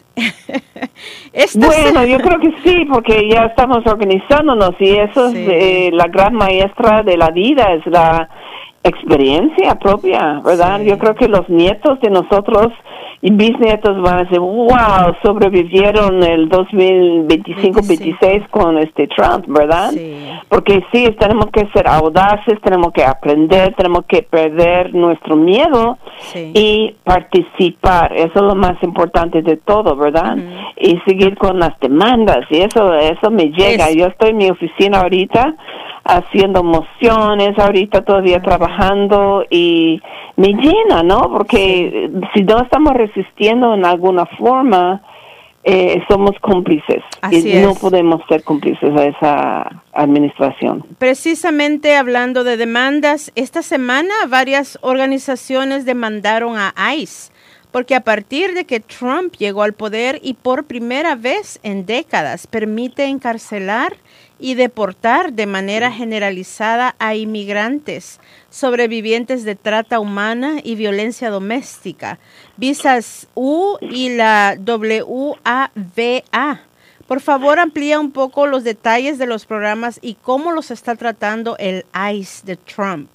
Bueno, yo creo que sí, porque ya estamos organizándonos y eso sí. es eh, la gran maestra de la vida, es la experiencia propia, ¿verdad? Sí. Yo creo que los nietos de nosotros y bisnietos van a decir, wow, sobrevivieron el dos mil veinticinco veintiséis con este Trump, ¿verdad? Sí. Porque sí, tenemos que ser audaces, tenemos que aprender, tenemos que perder nuestro miedo sí. y participar, eso es lo más importante de todo, ¿verdad? Uh-huh. Y seguir con las demandas, y eso eso me llega. Es. Yo estoy en mi oficina ahorita haciendo mociones, ahorita todavía uh-huh. trabajando y me llena, ¿no? Porque sí. si no estamos resistiendo en alguna forma, eh, somos cómplices. Así y es. no podemos ser cómplices a esa administración. Precisamente hablando de demandas, esta semana varias organizaciones demandaron a ICE, porque a partir de que Trump llegó al poder y por primera vez en décadas permite encarcelar y deportar de manera generalizada a inmigrantes, sobrevivientes de trata humana y violencia doméstica, visas U y la W A V A. Por favor, amplía un poco los detalles de los programas y cómo los está tratando el ICE de Trump.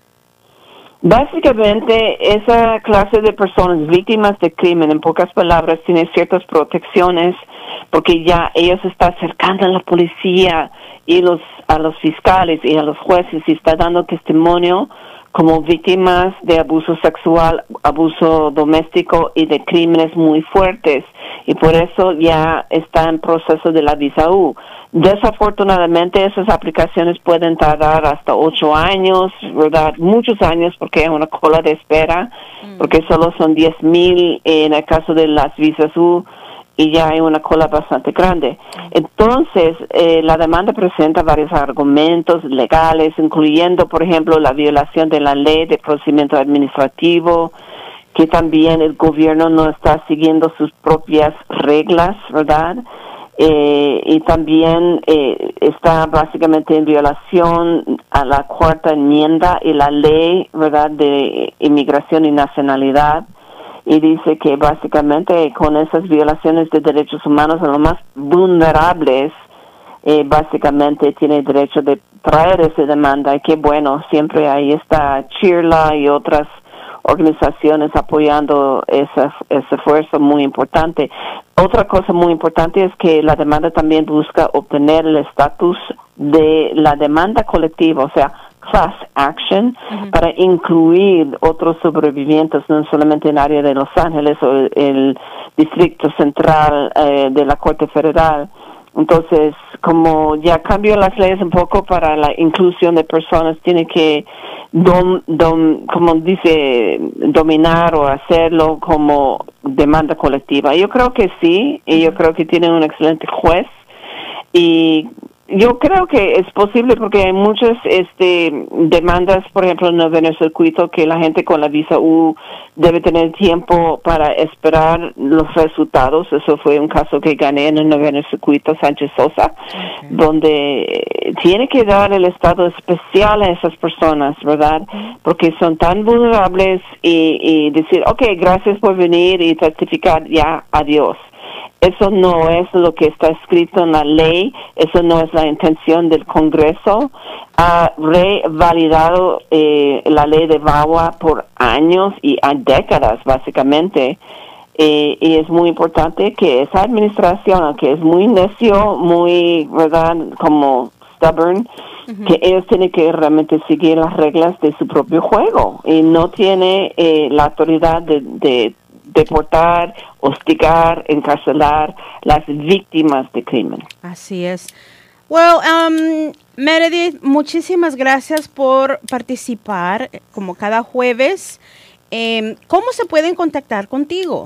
Básicamente, esa clase de personas víctimas de crimen, en pocas palabras, tiene ciertas protecciones porque ya ellos están acercando a la policía y los a los fiscales y a los jueces y está dando testimonio como víctimas de abuso sexual, abuso doméstico y de crímenes muy fuertes. Y por eso ya está en proceso de la visa U. Desafortunadamente, esas aplicaciones pueden tardar hasta ocho años, ¿verdad? Muchos años porque hay una cola de espera, mm. porque solo son diez mil en el caso de las visas U y ya hay una cola bastante grande. Entonces, eh, la demanda presenta varios argumentos legales, incluyendo, por ejemplo, la violación de la ley de procedimiento administrativo, que también el gobierno no está siguiendo sus propias reglas, ¿verdad? Eh, y también eh, está básicamente en violación a la cuarta enmienda y la ley, ¿verdad?, de inmigración y nacionalidad. Y dice que básicamente con esas violaciones de derechos humanos a los más vulnerables, eh, básicamente tiene derecho de traer esa demanda. Y qué bueno, siempre ahí está Chirla y otras organizaciones apoyando ese, ese esfuerzo muy importante. Otra cosa muy importante es que la demanda también busca obtener el estatus de la demanda colectiva, o sea, class action, uh-huh. para incluir otros sobrevivientes, no solamente en el área de Los Ángeles o el, el Distrito Central eh, de la Corte Federal. Entonces, como ya cambió las leyes un poco para la inclusión de personas, tiene que, dom, dom, como dice, dominar o hacerlo como demanda colectiva. Yo creo que sí, y yo creo que tiene un excelente juez, y yo creo que es posible porque hay muchas este, demandas, por ejemplo, en el noveno circuito, que la gente con la visa U debe tener tiempo para esperar los resultados. Eso fue un caso que gané en el noveno circuito, Sánchez Sosa, okay. donde tiene que dar el estado especial a esas personas, ¿verdad? Porque son tan vulnerables y, y decir, ok, gracias por venir y certificar, ya, adiós. Eso no es lo que está escrito en la ley, eso no es la intención del Congreso. Ha revalidado eh, la ley de V A W A por años y a décadas, básicamente. Eh, y es muy importante que esa administración, aunque es muy necio, muy, ¿verdad?, como stubborn, uh-huh. que ellos tienen que realmente seguir las reglas de su propio juego y no tiene eh, la autoridad de, de deportar, hostigar, encarcelar las víctimas de crimen. Así es. Well, um, Meredith, muchísimas gracias por participar como cada jueves. Eh, ¿Cómo se pueden contactar contigo?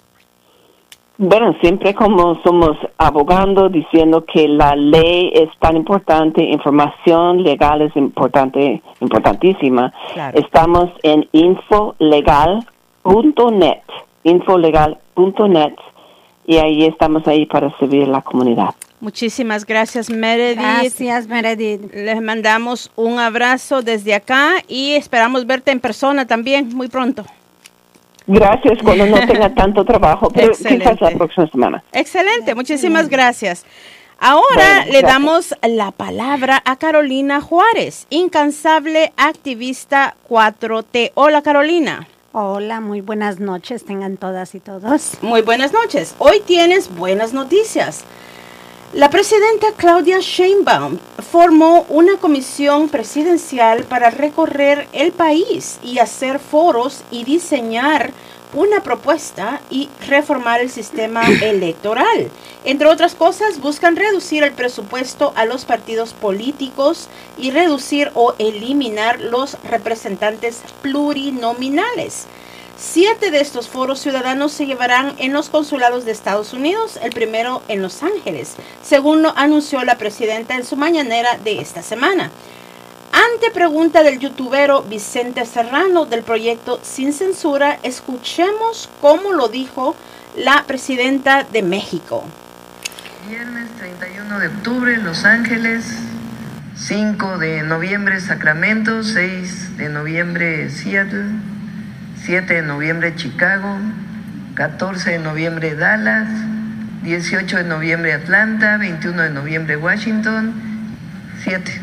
Bueno, siempre como somos abogando diciendo que la ley es tan importante, información legal es importante, importantísima. Claro. Estamos en infolegal punto net, infolegal punto net, y ahí estamos ahí para servir a la comunidad. Muchísimas gracias, Meredith. Gracias, Meredith. Les mandamos un abrazo desde acá y esperamos verte en persona también muy pronto. Gracias, cuando no tenga tanto trabajo, pero quizás la próxima semana. Excelente, muchísimas gracias. Ahora bueno, le gracias. damos la palabra a Carolina Juárez, incansable activista cuatro T. Hola, Carolina. Hola, muy buenas noches, tengan todas y todos. Muy buenas noches. Hoy tienes buenas noticias. La presidenta Claudia Sheinbaum formó una comisión presidencial para recorrer el país y hacer foros y diseñar una propuesta y reformar el sistema electoral. Entre otras cosas, buscan reducir el presupuesto a los partidos políticos y reducir o eliminar los representantes plurinominales. Siete de estos foros ciudadanos se llevarán en los consulados de Estados Unidos, el primero en Los Ángeles, según lo anunció la presidenta en su mañanera de esta semana. Ante pregunta del youtubero Vicente Serrano del proyecto Sin Censura, escuchemos cómo lo dijo la presidenta de México. Viernes treinta y uno de octubre, Los Ángeles, cinco de noviembre, Sacramento, seis de noviembre, Seattle, siete de noviembre, Chicago, catorce de noviembre, Dallas, dieciocho de noviembre, Atlanta, veintiuno de noviembre, Washington, siete.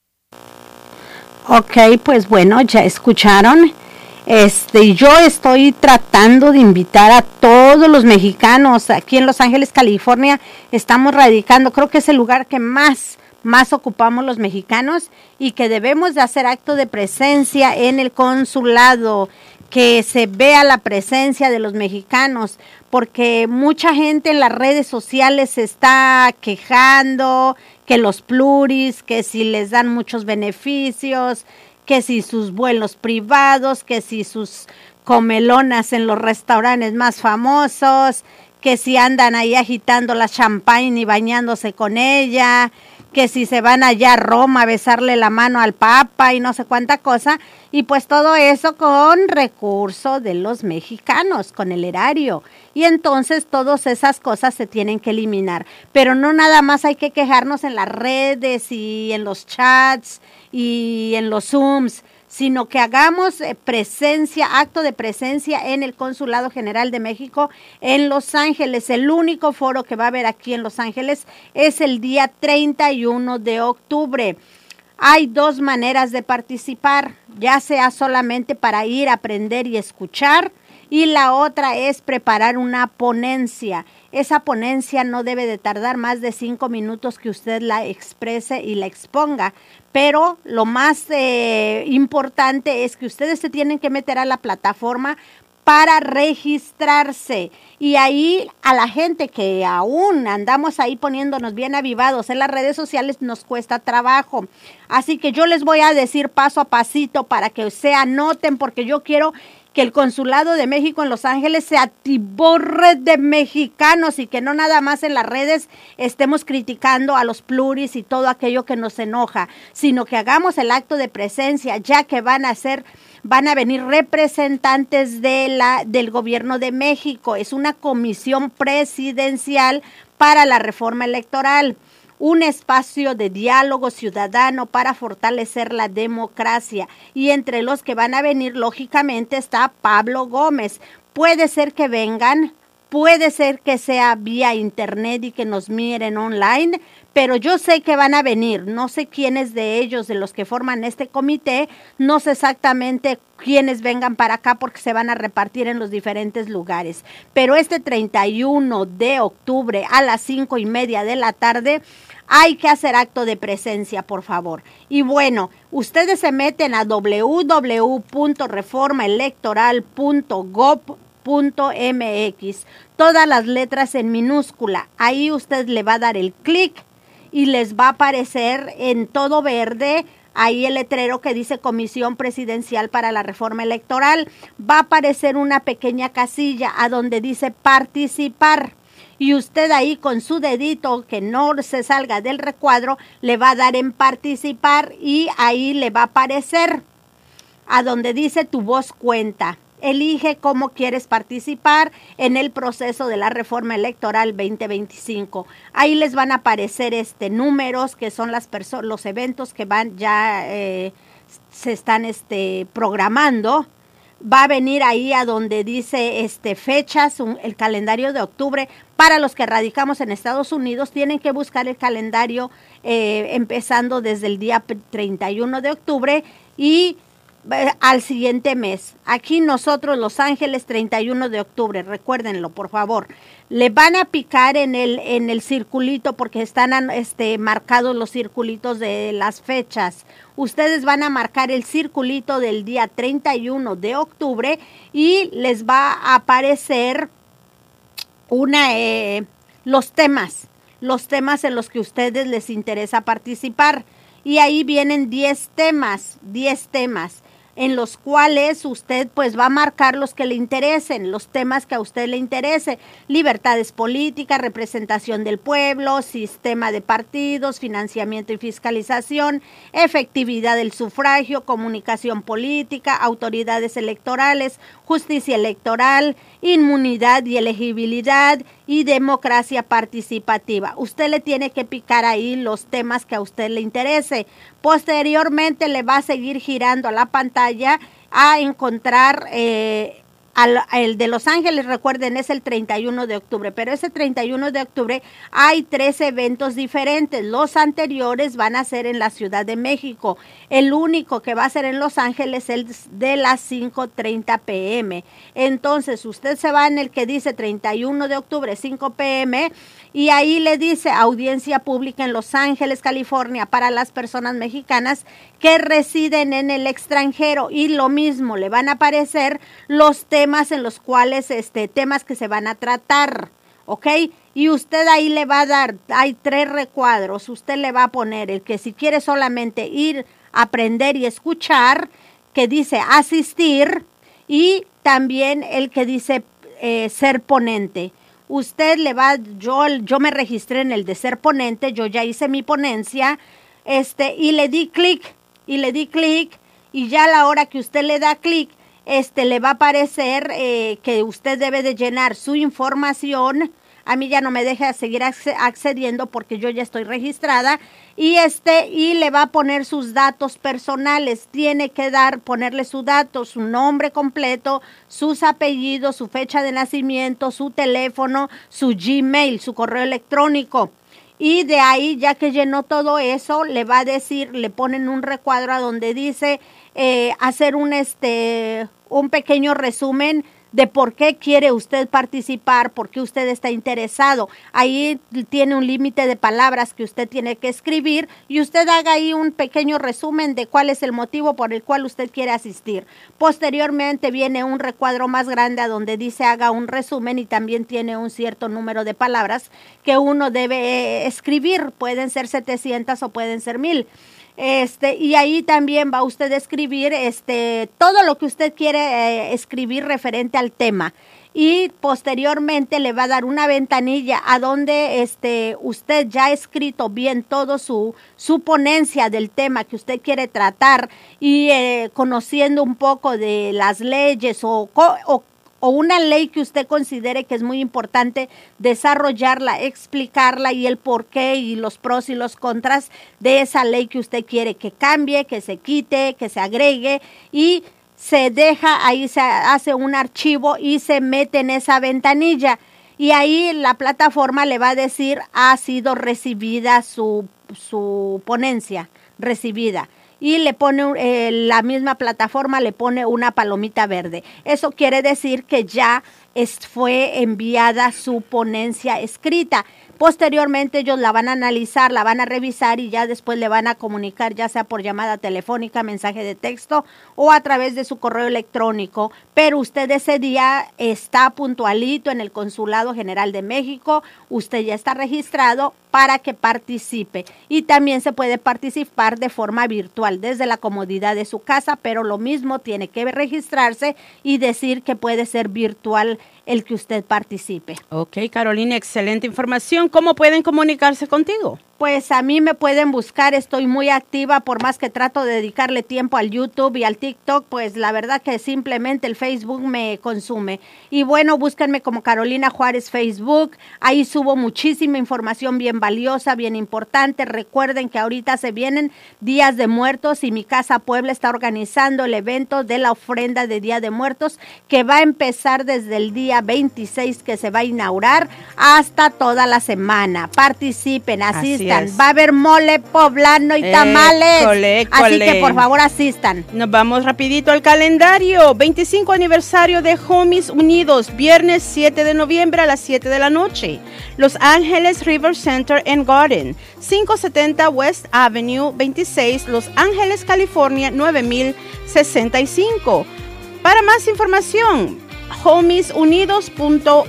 Ok, pues bueno, ya escucharon. Este, yo estoy tratando de invitar a todos los mexicanos aquí en Los Ángeles, California. Estamos radicando, creo que es el lugar que más más ocupamos los mexicanos y que debemos de hacer acto de presencia en el consulado, que se vea la presencia de los mexicanos, porque mucha gente en las redes sociales se está quejando que los pluris, que si les dan muchos beneficios, que si sus vuelos privados, que si sus comelonas en los restaurantes más famosos, que si andan ahí agitando la champagne y bañándose con ella, que si se van allá a Roma a besarle la mano al Papa y no sé cuánta cosa, y pues todo eso con recurso de los mexicanos, con el erario, y entonces todas esas cosas se tienen que eliminar, pero no nada más hay que quejarnos en las redes y en los chats y en los Zooms, sino que hagamos presencia, acto de presencia en el Consulado General de México en Los Ángeles. El único foro que va a haber aquí en Los Ángeles es el día treinta y uno de octubre. Hay dos maneras de participar, ya sea solamente para ir a aprender y escuchar, y la otra es preparar una ponencia. Esa ponencia no debe de tardar más de cinco minutos que usted la exprese y la exponga, pero lo más eh, importante es que ustedes se tienen que meter a la plataforma para registrarse, y ahí a la gente que aún andamos ahí poniéndonos bien avivados en las redes sociales nos cuesta trabajo, así que yo les voy a decir paso a pasito para que se anoten, porque yo quiero que el Consulado de México en Los Ángeles se atiborre de mexicanos y que no nada más en las redes estemos criticando a los pluris y todo aquello que nos enoja, sino que hagamos el acto de presencia, ya que van a ser, van a venir representantes de la, del gobierno de México. Es una comisión presidencial para la reforma electoral, un espacio de diálogo ciudadano para fortalecer la democracia, y entre los que van a venir lógicamente está Pablo Gómez. Puede ser que vengan, puede ser que sea vía internet y que nos miren online, pero yo sé que van a venir. No sé quiénes de ellos, de los que forman este comité, no sé exactamente quiénes vengan para acá porque se van a repartir en los diferentes lugares, pero este treinta y uno de octubre a las cinco y media de la tarde hay que hacer acto de presencia, por favor. Y bueno, ustedes se meten a doble u doble u doble u punto reforma electoral punto gov punto m x, todas las letras en minúscula. Ahí usted le va a dar el clic y les va a aparecer en todo verde ahí el letrero que dice Comisión Presidencial para la Reforma Electoral. Va a aparecer una pequeña casilla a donde dice participar. Y usted ahí con su dedito, que no se salga del recuadro, le va a dar en participar y ahí le va a aparecer a donde dice tu voz cuenta. Elige cómo quieres participar en el proceso de la reforma electoral veinte veinticinco. Ahí les van a aparecer este números que son las perso- los eventos que van ya eh, se están este programando. Va a venir ahí a donde dice este fechas, un, el calendario de octubre. Para los que radicamos en Estados Unidos, tienen que buscar el calendario eh, empezando desde el día treinta y uno de octubre y al siguiente mes. Aquí nosotros, Los Ángeles, treinta y uno de octubre, recuérdenlo, por favor. Le van a picar en el en el circulito porque están este marcados los circulitos de las fechas. Ustedes van a marcar el circulito del día treinta y uno de octubre y les va a aparecer una eh, los temas, los temas en los que a ustedes les interesa participar. Y ahí vienen diez temas, diez temas. En los cuales usted pues va a marcar los que le interesen, los temas que a usted le interese: libertades políticas, representación del pueblo, sistema de partidos, financiamiento y fiscalización, efectividad del sufragio, comunicación política, autoridades electorales, justicia electoral, inmunidad y elegibilidad y democracia participativa. Usted le tiene que picar ahí los temas que a usted le interese. Posteriormente le va a seguir girando a la pantalla a encontrar eh, al, el de Los Ángeles. Recuerden, es el treinta y uno de octubre, pero ese treinta y uno de octubre hay tres eventos diferentes. Los anteriores van a ser en la Ciudad de México. El único que va a ser en Los Ángeles es el de las cinco treinta p m Entonces usted se va en el que dice treinta y uno de octubre, cinco p m y ahí le dice audiencia pública en Los Ángeles, California, para las personas mexicanas que residen en el extranjero. Y lo mismo, le van a aparecer los temas en los cuales, este, temas que se van a tratar, ¿ok? Y usted ahí le va a dar, hay tres recuadros, usted le va a poner el que si quiere solamente ir, aprender y escuchar, que dice asistir, y también el que dice eh, ser ponente. Usted le va, yo, yo me registré en el de ser ponente, yo ya hice mi ponencia, este, y le di clic, y le di clic, y ya a la hora que usted le da clic, este, le va a aparecer eh, que usted debe de llenar su información. A mí ya no me deja seguir accediendo porque yo ya estoy registrada, y este y le va a poner sus datos personales. Tiene que dar ponerle su dato, su nombre completo, sus apellidos, su fecha de nacimiento, su teléfono, su Gmail, su correo electrónico. Y de ahí, ya que llenó todo eso, le va a decir, le ponen un recuadro a donde dice eh, hacer un este un pequeño resumen de por qué quiere usted participar, por qué usted está interesado. Ahí tiene un límite de palabras que usted tiene que escribir, y usted haga ahí un pequeño resumen de cuál es el motivo por el cual usted quiere asistir. Posteriormente viene un recuadro más grande a donde dice haga un resumen, y también tiene un cierto número de palabras que uno debe escribir. Pueden ser setecientas o pueden ser mil. Este, y ahí también va usted a escribir este, todo lo que usted quiere eh, escribir referente al tema. Y posteriormente le va a dar una ventanilla a donde este, usted ya ha escrito bien todo su, su ponencia del tema que usted quiere tratar, y eh, conociendo un poco de las leyes o, o o una ley que usted considere que es muy importante desarrollarla, explicarla, y el por qué y los pros y los contras de esa ley que usted quiere que cambie, que se quite, que se agregue, y se deja, ahí se hace un archivo y se mete en esa ventanilla, y ahí la plataforma le va a decir ha sido recibida su, su ponencia, recibida. Y le pone, eh, la misma plataforma le pone una palomita verde. Eso quiere decir que ya es, fue enviada su ponencia escrita. Posteriormente ellos la van a analizar, la van a revisar y ya después le van a comunicar, ya sea por llamada telefónica, mensaje de texto o a través de su correo electrónico. Pero usted ese día está puntualito en el Consulado General de México, usted ya está registrado para que participe. Y también se puede participar de forma virtual desde la comodidad de su casa, pero lo mismo tiene que registrarse y decir que puede ser virtual el que usted participe. Ok, Carolina, excelente información. ¿Cómo pueden comunicarse contigo? Pues a mí me pueden buscar, estoy muy activa, por más que trato de dedicarle tiempo al YouTube y al TikTok, pues la verdad que simplemente el Facebook me consume. Y bueno, búsquenme como Carolina Juárez Facebook, ahí subo muchísima información bien valiosa, bien importante. Recuerden que ahorita se vienen Días de Muertos y mi Casa Puebla está organizando el evento de la ofrenda de Día de Muertos, que va a empezar desde el día veintiséis, que se va a inaugurar, hasta toda la semana. Participen, asistan. Va a haber mole poblano y tamales. École, école. Así que por favor asistan. Nos vamos rapidito al calendario. veinticinco aniversario de Homies Unidos, viernes siete de noviembre a las siete de la noche. Los Ángeles River Center and Garden, quinientos setenta West Avenue veintiséis, Los Ángeles, California, nueve mil sesenta y cinco. Para más información, homies unidos punto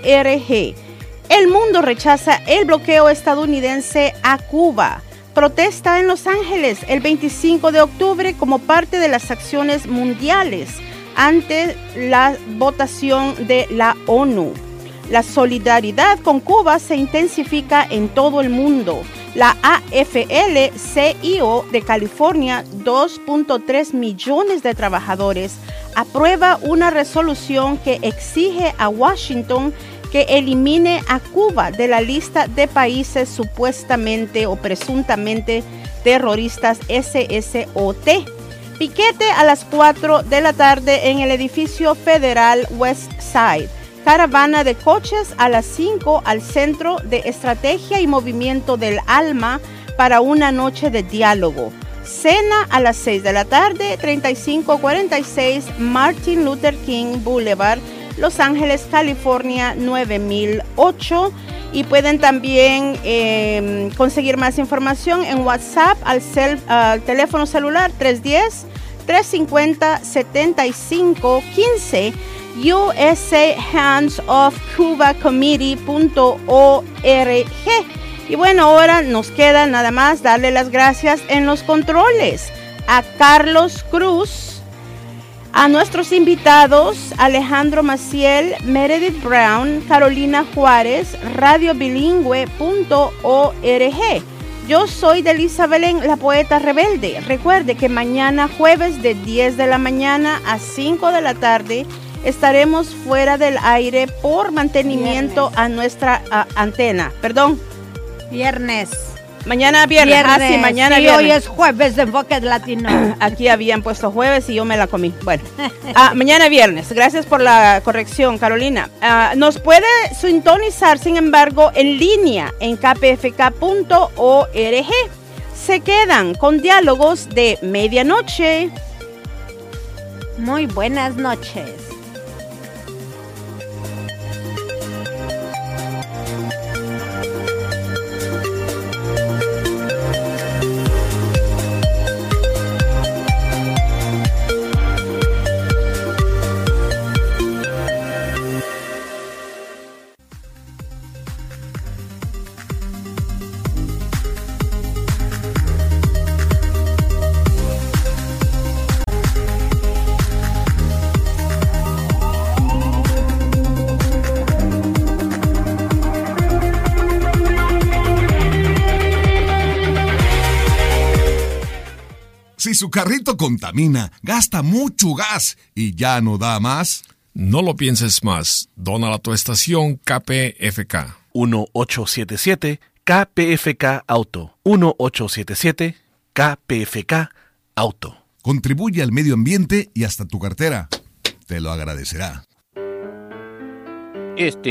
org. El mundo rechaza el bloqueo estadounidense a Cuba. Protesta en Los Ángeles el veinticinco de octubre como parte de las acciones mundiales ante la votación de la ONU. La solidaridad con Cuba se intensifica en todo el mundo. La A F L C I O de California, dos punto tres millones de trabajadores, aprueba una resolución que exige a Washington que elimine a Cuba de la lista de países supuestamente o presuntamente terroristas S S O T. Piquete a las cuatro de la tarde en el edificio federal West Side. Caravana de coches a las cinco al Centro de Estrategia y Movimiento del Alma para una noche de diálogo. Cena a las seis de la tarde, treinta y cinco cuarenta y seis Martin Luther King Boulevard, Los Ángeles, California, nueve mil ocho. Y pueden también eh, conseguir más información en WhatsApp al, cel, al teléfono celular tres uno cero, tres cinco cero, siete cinco uno cinco, U S A Hands of Cuba Committee punto org. Y bueno, ahora nos queda nada más darle las gracias en los controles a Carlos Cruz, a nuestros invitados Alejandro Maciel, Meredith Brown, Carolina Juárez, radio bilingüe punto org. Yo soy Delisa Belén, la poeta rebelde. Recuerde que mañana jueves de diez de la mañana a cinco de la tarde estaremos fuera del aire por mantenimiento viernes. a nuestra a, antena. Perdón. Viernes. Mañana viernes. viernes. Ah, sí, mañana sí, viernes. Hoy es jueves de Enfoque Latino. Aquí habían puesto jueves y yo me la comí. Bueno, ah, mañana viernes. Gracias por la corrección, Carolina. Ah, nos puede sintonizar, sin embargo, en línea en k p f k punto org. Se quedan con diálogos de medianoche. Muy buenas noches. Si su carrito contamina, gasta mucho gas y ya no da más, no lo pienses más. Dona a tu estación K P F K. uno ocho siete siete K P F K Auto. uno ocho siete siete K P F K Auto. Contribuye al medio ambiente y hasta tu cartera te lo agradecerá. Este